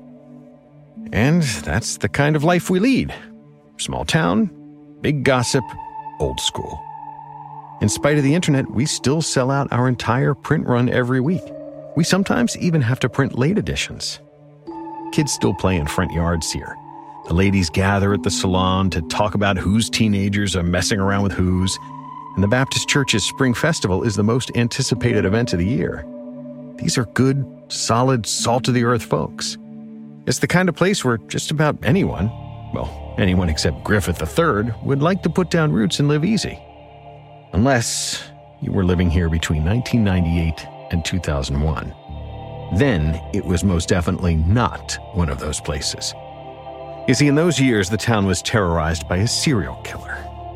And that's the kind of life we lead. Small town, big gossip, old school. In spite of the internet, we still sell out our entire print run every week. We sometimes even have to print late editions. Kids still play in front yards here. The ladies gather at the salon to talk about whose teenagers are messing around with whose, and the Baptist Church's Spring Festival is the most anticipated event of the year. These are good, solid, salt-of-the-earth folks. It's the kind of place where just about anyone, well, anyone except Griffith III, would like to put down roots and live easy. Unless you were living here between 1998 and 2001. Then it was most definitely not one of those places. You see, in those years, the town was terrorized by a serial killer.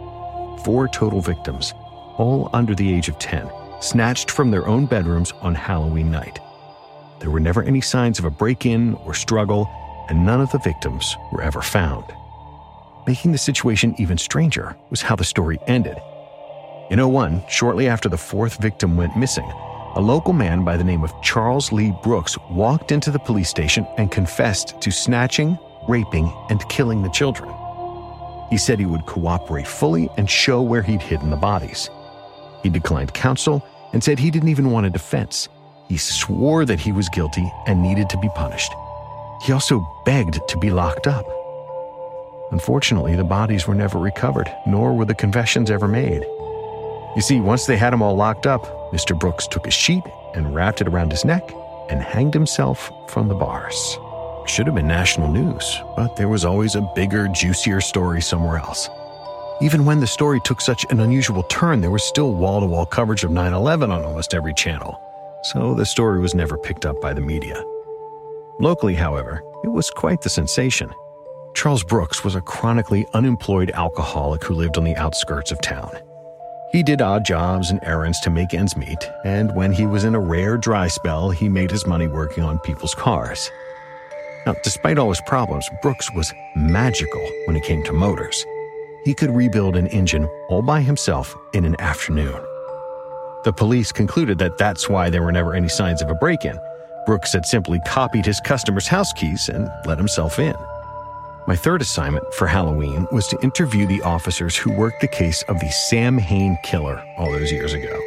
4 total victims, all under the age of 10, snatched from their own bedrooms on Halloween night. There were never any signs of a break-in or struggle, and none of the victims were ever found. Making the situation even stranger was how the story ended. In 2001, shortly after the 4th victim went missing, a local man by the name of Charles Lee Brooks walked into the police station and confessed to snatching, raping, and killing the children. He said he would cooperate fully and show where he'd hidden the bodies. He declined counsel and said he didn't even want a defense. He swore that he was guilty and needed to be punished. He also begged to be locked up. Unfortunately, the bodies were never recovered, nor were the confessions ever made. You see, once they had him all locked up, Mr. Brooks took a sheet and wrapped it around his neck and hanged himself from the bars. Should have been national news, but there was always a bigger, juicier story somewhere else. Even when the story took such an unusual turn, there was still wall-to-wall coverage of 9/11 on almost every channel, so the story was never picked up by the media. Locally, however, it was quite the sensation. Charles Brooks was a chronically unemployed alcoholic who lived on the outskirts of town. He did odd jobs and errands to make ends meet, and when he was in a rare dry spell, he made his money working on people's cars. Now, despite all his problems, Brooks was magical when it came to motors. He could rebuild an engine all by himself in an afternoon. The police concluded that that's why there were never any signs of a break-in. Brooks had simply copied his customers' house keys and let himself in. My 3rd assignment for Halloween was to interview the officers who worked the case of the Sam Hain killer all those years ago.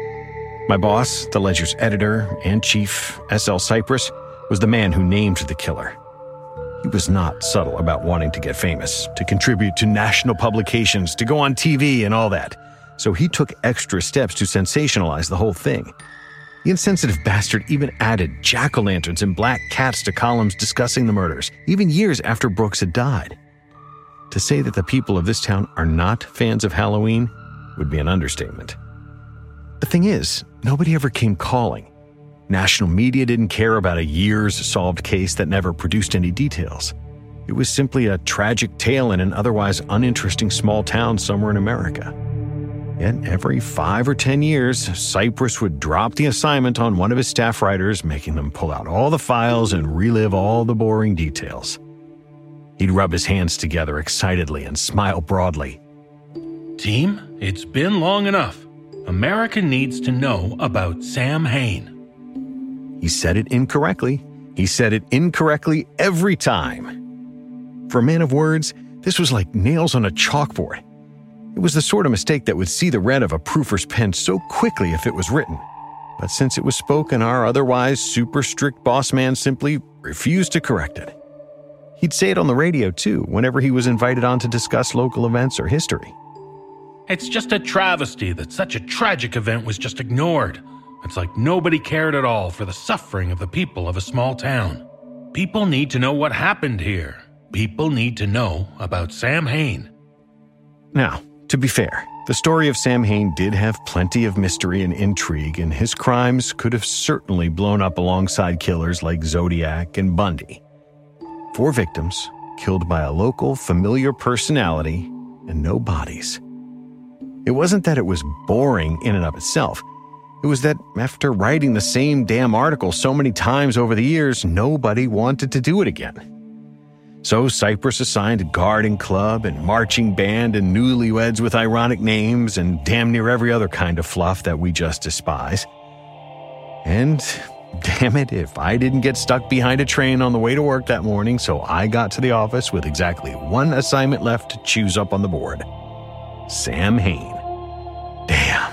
My boss, the Ledger's editor and chief, S.L. Cypress, was the man who named the killer. He was not subtle about wanting to get famous, to contribute to national publications, to go on TV and all that. So he took extra steps to sensationalize the whole thing. The insensitive bastard even added jack-o'-lanterns and black cats to columns discussing the murders, even years after Brooks had died. To say that the people of this town are not fans of Halloween would be an understatement. The thing is, nobody ever came calling. National media didn't care about a year's solved case that never produced any details. It was simply a tragic tale in an otherwise uninteresting small town somewhere in America. Yet every 5 or 10 years, Cypress would drop the assignment on one of his staff writers, making them pull out all the files and relive all the boring details. He'd rub his hands together excitedly and smile broadly. Team, it's been long enough. America needs to know about Sam Hain. He said it incorrectly. He said it incorrectly every time. For a man of words, this was like nails on a chalkboard. It was the sort of mistake that would see the red of a proofer's pen so quickly if it was written. But since it was spoken, our otherwise super strict boss man simply refused to correct it. He'd say it on the radio, too, whenever he was invited on to discuss local events or history. It's just a travesty that such a tragic event was just ignored. It's like nobody cared at all for the suffering of the people of a small town. People need to know what happened here. People need to know about Sam Hain. Now, to be fair, the story of Sam Hain did have plenty of mystery and intrigue, and his crimes could have certainly blown up alongside killers like Zodiac and Bundy. 4 victims, killed by a local, familiar personality, and no bodies. It wasn't that it was boring in and of itself. It was that after writing the same damn article so many times over the years, nobody wanted to do it again. So Cypress assigned a garden club and marching band and newlyweds with ironic names and damn near every other kind of fluff that we just despise. And damn it, if I didn't get stuck behind a train on the way to work that morning, so I got to the office with exactly one assignment left to choose up on the board. Sam Hain. Damn.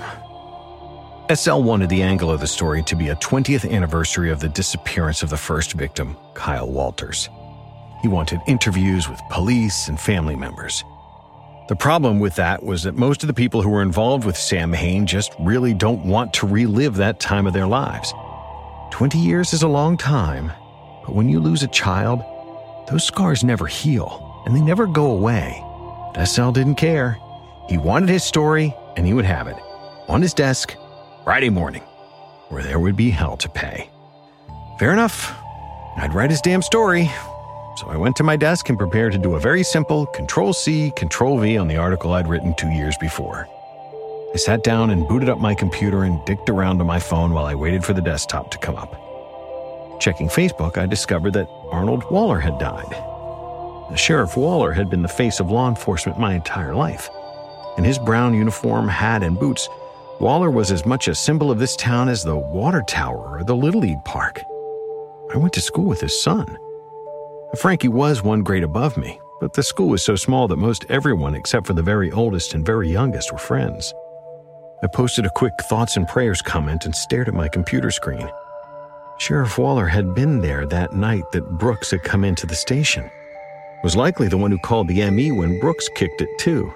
SL wanted the angle of the story to be a 20th anniversary of the disappearance of the first victim, Kyle Walters. He wanted interviews with police and family members. The problem with that was that most of the people who were involved with Sam Hain just really don't want to relive that time of their lives. 20 years is a long time, but when you lose a child, those scars never heal, and they never go away. But SL didn't care. He wanted his story, and he would have it. On his desk, Friday morning, where there would be hell to pay. Fair enough. I'd write his damn story. So I went to my desk and prepared to do a very simple Control-C, Control-V on the article I'd written 2 years before. I sat down and booted up my computer and dicked around on my phone while I waited for the desktop to come up. Checking Facebook, I discovered that Arnold Waller had died. Sheriff Waller had been the face of law enforcement my entire life. In his brown uniform, hat, and boots, Waller was as much a symbol of this town as the water tower or the Little League park. I went to school with his son. Frankie was one grade above me, but the school was so small that most everyone except for the very oldest and very youngest were friends. I posted a quick thoughts and prayers comment and stared at my computer screen. Sheriff Waller had been there that night that Brooks had come into the station. Was likely the one who called the ME when Brooks kicked it too.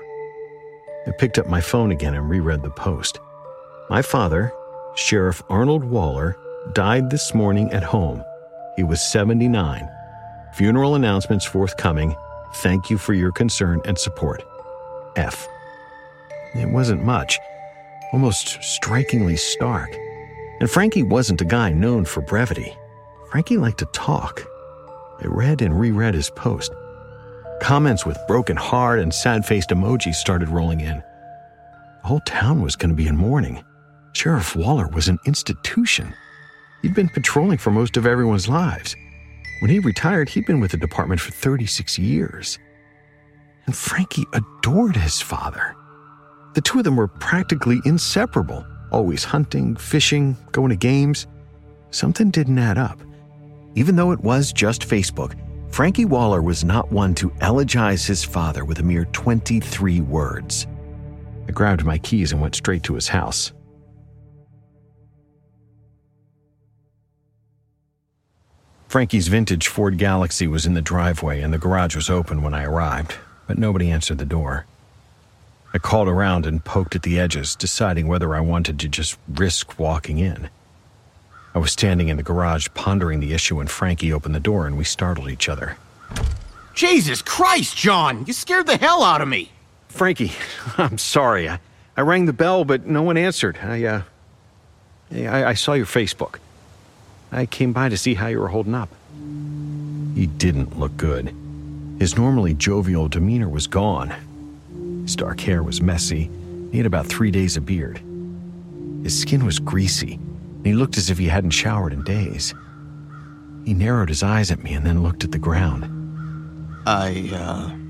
I picked up my phone again and reread the post. My father, Sheriff Arnold Waller, died this morning at home. He was 79. Funeral announcements forthcoming. Thank you for your concern and support. F. It wasn't much, almost strikingly stark. And Frankie wasn't a guy known for brevity. Frankie liked to talk. I read and reread his post. Comments with broken heart and sad-faced emojis started rolling in. The whole town was going to be in mourning. Sheriff Waller was an institution. He'd been patrolling for most of everyone's lives. When he retired, he'd been with the department for 36 years. And Frankie adored his father. The two of them were practically inseparable, always hunting, fishing, going to games. Something didn't add up. Even though it was just Facebook, Frankie Waller was not one to elegize his father with a mere 23 words. I grabbed my keys and went straight to his house. Frankie's vintage Ford Galaxy was in the driveway and the garage was open when I arrived, but nobody answered the door. I called around and poked at the edges, deciding whether I wanted to just risk walking in. I was standing in the garage pondering the issue when Frankie opened the door and we startled each other. Jesus Christ, John! You scared the hell out of me! Frankie, I'm sorry. I rang the bell, but no one answered. I saw your Facebook. I came by to see how you were holding up. He didn't look good. His normally jovial demeanor was gone. His dark hair was messy. He had about 3 days of beard. His skin was greasy, and he looked as if he hadn't showered in days. He narrowed his eyes at me and then looked at the ground. I'm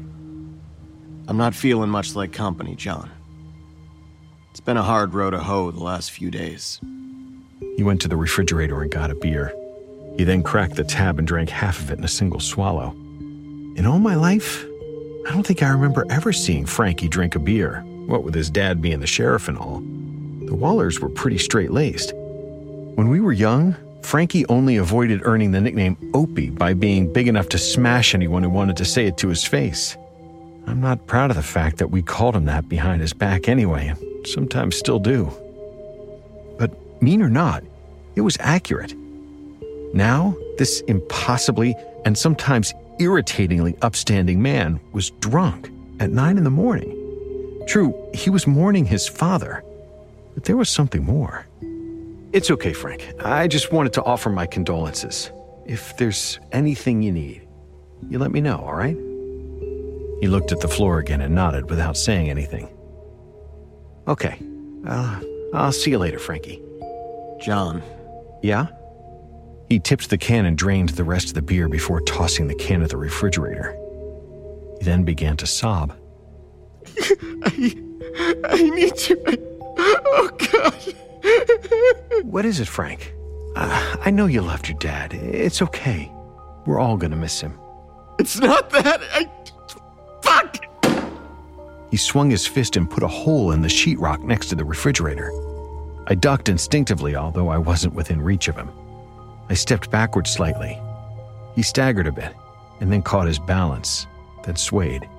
not feeling much like company, John. It's been a hard row to hoe the last few days. He went to the refrigerator and got a beer. He then cracked the tab and drank half of it in a single swallow. In all my life, I don't think I remember ever seeing Frankie drink a beer, what with his dad being the sheriff and all. The Wallers were pretty straight-laced. When we were young, Frankie only avoided earning the nickname Opie by being big enough to smash anyone who wanted to say it to his face. I'm not proud of the fact that we called him that behind his back anyway, and sometimes still do. But mean or not, it was accurate. Now, this impossibly and sometimes irritatingly upstanding man was drunk at 9 a.m. True, he was mourning his father, but there was something more. It's okay, Frank. I just wanted to offer my condolences. If there's anything you need, you let me know, all right? He looked at the floor again and nodded without saying anything. Okay, I'll see you later, Frankie. John. Yeah? He tipped the can and drained the rest of the beer before tossing the can at the refrigerator. He then began to sob. I need to... Oh, God. What is it, Frank? I know you loved your dad. It's okay. We're all gonna miss him. It's not that. Fuck! He swung his fist and put a hole in the sheetrock next to the refrigerator. I ducked instinctively, although I wasn't within reach of him. I stepped backward slightly. He staggered a bit, and then caught his balance, then swayed.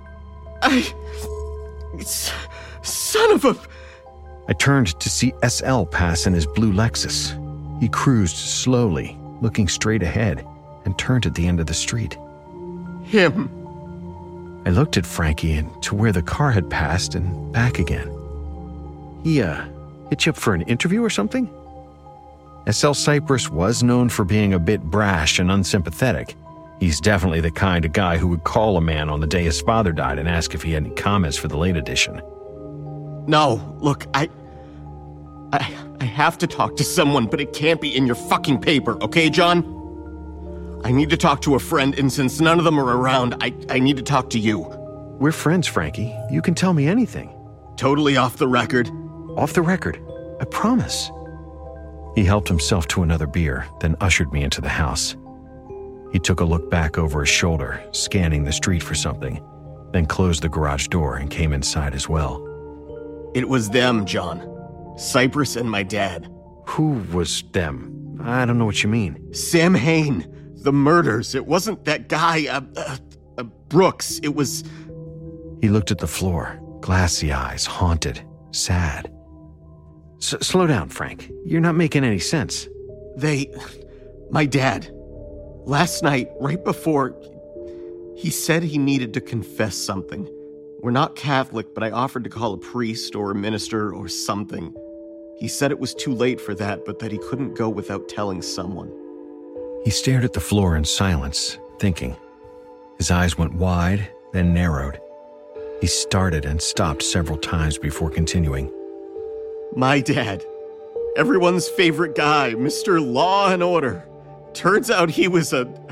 Son of a... I turned to see SL pass in his blue Lexus. He cruised slowly, looking straight ahead, and turned at the end of the street. Him. I looked at Frankie and to where the car had passed and back again. He, hit you up for an interview or something? SL Cypress was known for being a bit brash and unsympathetic. He's definitely the kind of guy who would call a man on the day his father died and ask if he had any comments for the late edition. No, look, I have to talk to someone, but it can't be in your fucking paper, okay, John? I need to talk to a friend, and since none of them are around, I need to talk to you. We're friends, Frankie. You can tell me anything. Totally off the record. Off the record. I promise. He helped himself to another beer, then ushered me into the house. He took a look back over his shoulder, scanning the street for something, then closed the garage door and came inside as well. It was them, John. Cypress and my dad. Who was them? I don't know what you mean. Sam Hain. The murders. It wasn't that guy, Brooks. It was... He looked at the floor, glassy eyes, haunted, sad. Slow down, Frank. You're not making any sense. My dad, last night, right before, he said he needed to confess something. We're not Catholic, but I offered to call a priest or a minister or something. He said it was too late for that, but that he couldn't go without telling someone. He stared at the floor in silence, thinking. His eyes went wide, then narrowed. He started and stopped several times before continuing. My dad. Everyone's favorite guy, Mr. Law and Order. Turns out he was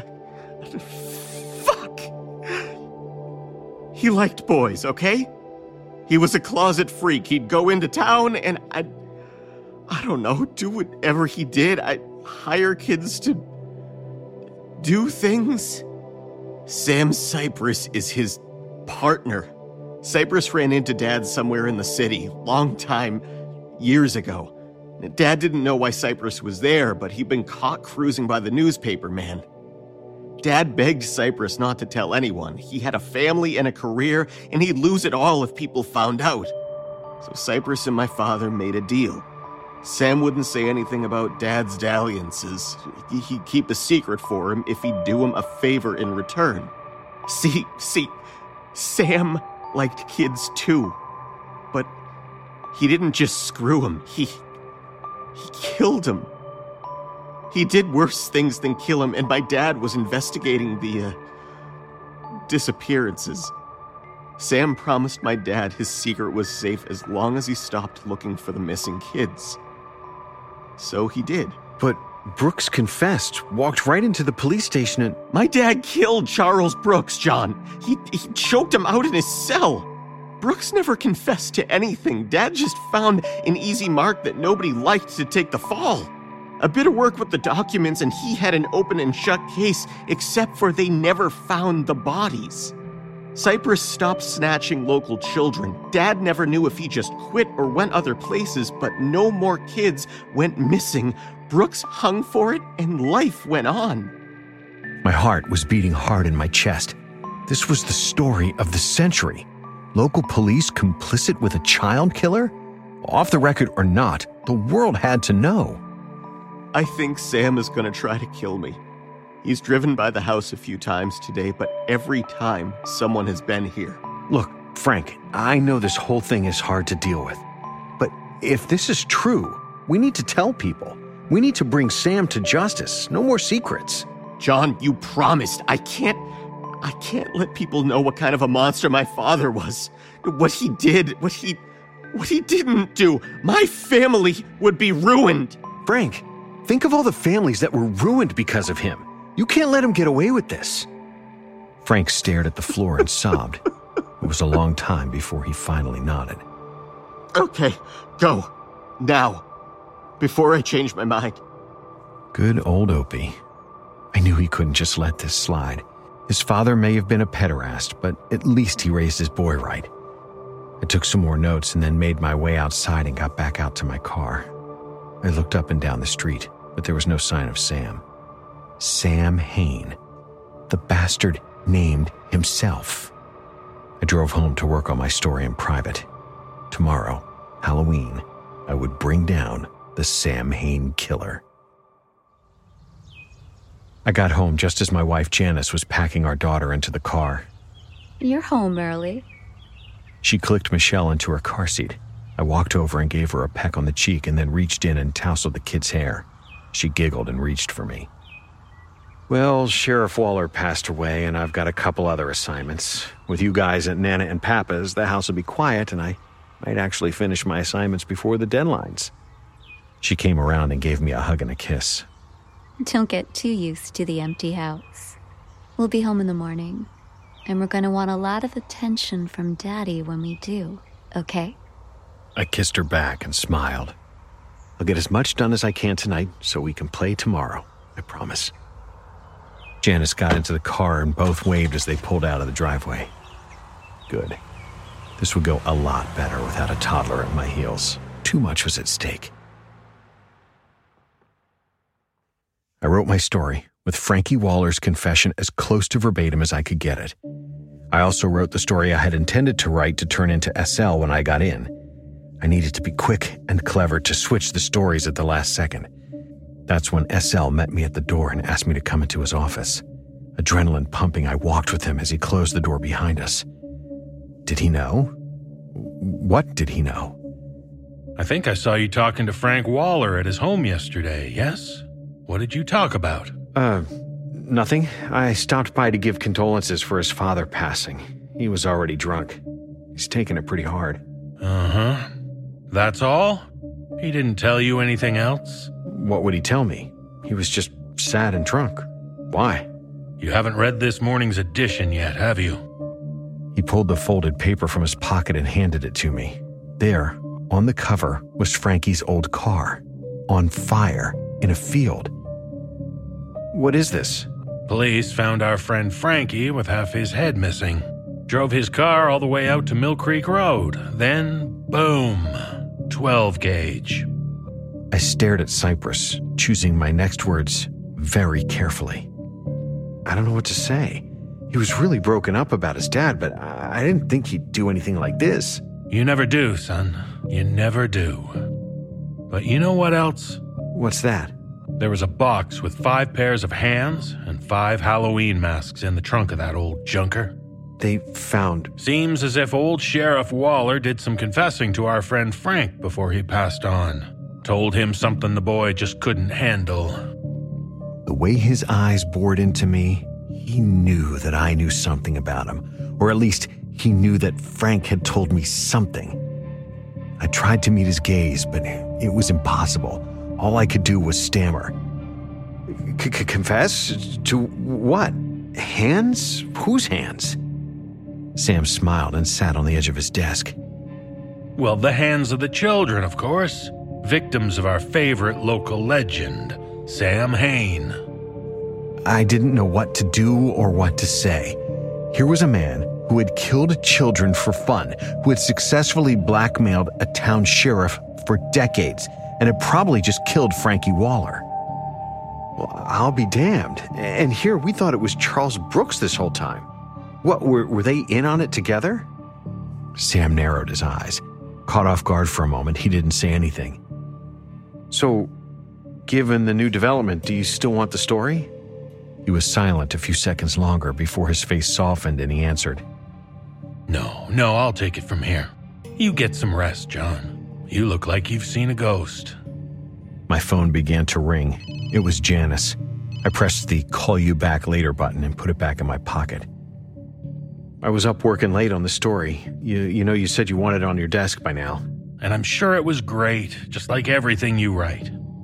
Fuck! He liked boys, okay? He was a closet freak. He'd go into town and I don't know, do whatever he did. I'd hire kids to do things. Sam Cypress is his partner. Cypress ran into Dad somewhere in the city, long time, years ago. Dad didn't know why Cypress was there, but he'd been caught cruising by the newspaper man. Dad begged Cypress not to tell anyone. He had a family and a career, and he'd lose it all if people found out. So Cypress and my father made a deal. Sam wouldn't say anything about Dad's dalliances. He'd keep a secret for him if he'd do him a favor in return. See, Sam liked kids too. But he didn't just screw him. He killed him. He did worse things than kill him, and my dad was investigating the disappearances. Sam promised my dad his secret was safe as long as he stopped looking for the missing kids. So he did. But Brooks confessed, walked right into the police station and... My dad killed Charles Brooks, John. He choked him out in his cell. Brooks never confessed to anything. Dad just found an easy mark that nobody liked to take the fall. A bit of work with the documents and he had an open and shut case, except for they never found the bodies. Cypress stopped snatching local children. Dad never knew if he just quit or went other places, but no more kids went missing. Brooks hung for it, and life went on. My heart was beating hard in my chest. This was the story of the century. Local police complicit with a child killer? Off the record or not, the world had to know. I think Sam is going to try to kill me. He's driven by the house a few times today, but every time someone has been here. Look, Frank, I know this whole thing is hard to deal with. But if this is true, we need to tell people. We need to bring Sam to justice. No more secrets. John, you promised. I can't let people know what kind of a monster my father was. What he did, what he didn't do. My family would be ruined. Frank, think of all the families that were ruined because of him. You can't let him get away with this. Frank stared at the floor and sobbed. It was a long time before he finally nodded. Okay, go. Now. Before I change my mind. Good old Opie. I knew he couldn't just let this slide. His father may have been a pederast, but at least he raised his boy right. I took some more notes and then made my way outside and got back out to my car. I looked up and down the street, but there was no sign of Sam. Sam Hain. The bastard named himself. I drove home to work on my story in private. Tomorrow, Halloween, I would bring down the Sam Hain killer. I got home just as my wife Janice was packing our daughter into the car. You're home early. She clicked Michelle into her car seat. I walked over and gave her a peck on the cheek and then reached in and tousled the kid's hair. She giggled and reached for me. Well, Sheriff Waller passed away and I've got a couple other assignments. With you guys at Nana and Papa's, the house will be quiet and I might actually finish my assignments before the deadlines. She came around and gave me a hug and a kiss. Don't get too used to the empty house. We'll be home in the morning, and we're going to want a lot of attention from Daddy when we do, okay? I kissed her back and smiled. I'll get as much done as I can tonight so we can play tomorrow, I promise. Janice got into the car and both waved as they pulled out of the driveway. Good. This would go a lot better without a toddler at my heels. Too much was at stake. I wrote my story, with Frankie Waller's confession as close to verbatim as I could get it. I also wrote the story I had intended to write to turn into SL when I got in. I needed to be quick and clever to switch the stories at the last second. That's when SL met me at the door and asked me to come into his office. Adrenaline pumping, I walked with him as he closed the door behind us. Did he know? What did he know? I think I saw you talking to Frank Waller at his home yesterday, yes? What did you talk about? Nothing. I stopped by to give condolences for his father passing. He was already drunk. He's taken it pretty hard. Uh-huh. That's all? He didn't tell you anything else? What would he tell me? He was just sad and drunk. Why? You haven't read this morning's edition yet, have you? He pulled the folded paper from his pocket and handed it to me. There, on the cover, was Frankie's old car. On fire, in a field. What is this? Police found our friend Frankie with half his head missing. Drove his car all the way out to Mill Creek Road. Then, boom, 12 gauge. I stared at Cypress, choosing my next words very carefully. I don't know what to say. He was really broken up about his dad, but I didn't think he'd do anything like this. You never do, son. You never do. But you know what else? What's that? There was a box with 5 pairs of hands and 5 Halloween masks in the trunk of that old junker. They found... Seems as if old Sheriff Waller did some confessing to our friend Frank before he passed on. Told him something the boy just couldn't handle. The way his eyes bored into me, he knew that I knew something about him. Or at least, he knew that Frank had told me something. I tried to meet his gaze, but it was impossible. All I could do was stammer. Confess? To what? Hands? Whose hands? Sam smiled and sat on the edge of his desk. Well, the hands of the children, of course. Victims of our favorite local legend, Sam Hain. I didn't know what to do or what to say. Here was a man who had killed children for fun, who had successfully blackmailed a town sheriff for decades, and had probably just killed Frankie Waller. Well, I'll be damned. And here we thought it was Charles Brooks this whole time. What, were they in on it together? Sam narrowed his eyes. Caught off guard for a moment, he didn't say anything. So, given the new development, do you still want the story? He was silent a few seconds longer before his face softened and he answered. No, I'll take it from here. You get some rest, John. You look like you've seen a ghost. My phone began to ring. It was Janice. I pressed the call you back later button and put it back in my pocket. I was up working late on the story. You said you wanted it on your desk by now. And I'm sure it was great, just like everything you write.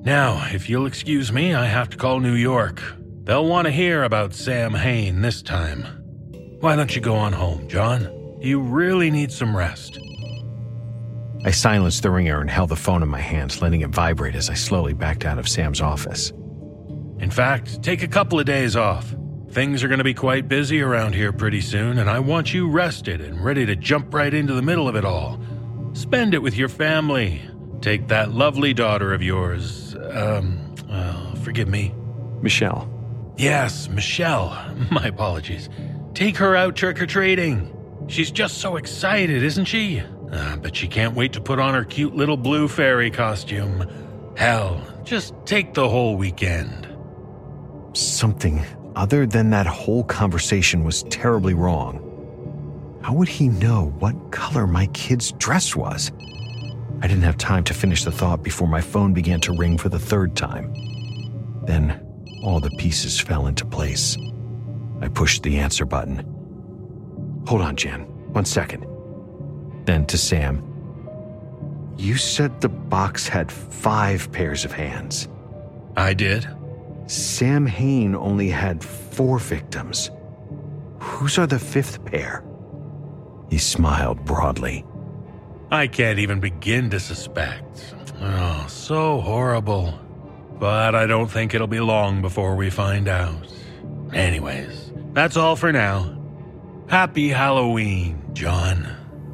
Now, if you'll excuse me, I have to call New York. They'll want to hear about Sam Hain this time. Why don't you go on home, John? You really need some rest. I silenced the ringer and held the phone in my hands, letting it vibrate as I slowly backed out of Sam's office. In fact, take a couple of days off. Things are going to be quite busy around here pretty soon, and I want you rested and ready to jump right into the middle of it all. Spend it with your family. Take that lovely daughter of yours, forgive me. Michelle. Yes, Michelle. My apologies. Take her out trick-or-treating. She's just so excited, isn't she? But she can't wait to put on her cute little blue fairy costume. Hell, just take the whole weekend. Something other than that whole conversation was terribly wrong. How would he know what color my kid's dress was? I didn't have time to finish the thought before my phone began to ring for the third time. Then all the pieces fell into place. I pushed the answer button. Hold on, Jen. 1 second. Then to Sam. You said the box had 5 pairs of hands. I did. Sam Hain only had 4 victims. Whose are the 5th pair? He smiled broadly. I can't even begin to suspect. Oh, so horrible. But I don't think it'll be long before we find out. Anyways, that's all for now. Happy Halloween, John.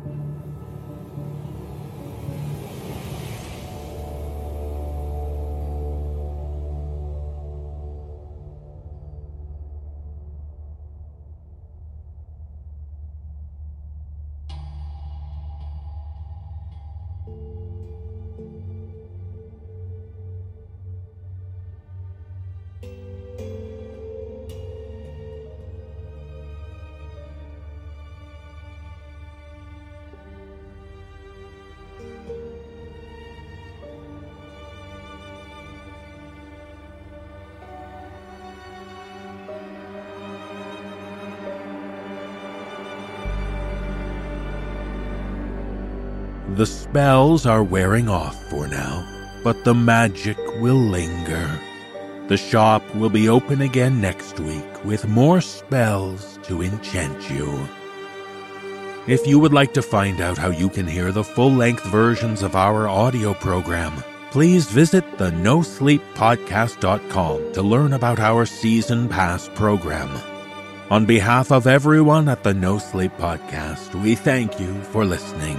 The spells are wearing off for now, but the magic will linger. The shop will be open again next week with more spells to enchant you. If you would like to find out how you can hear the full-length versions of our audio program, please visit the NoSleepPodcast.com to learn about our Season Pass program. On behalf of everyone at the No Sleep Podcast, we thank you for listening.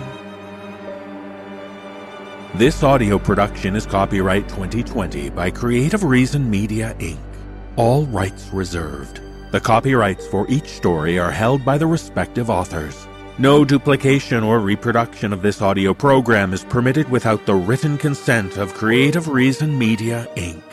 This audio production is copyright 2020 by Creative Reason Media, Inc. All rights reserved. The copyrights for each story are held by the respective authors. No duplication or reproduction of this audio program is permitted without the written consent of Creative Reason Media, Inc.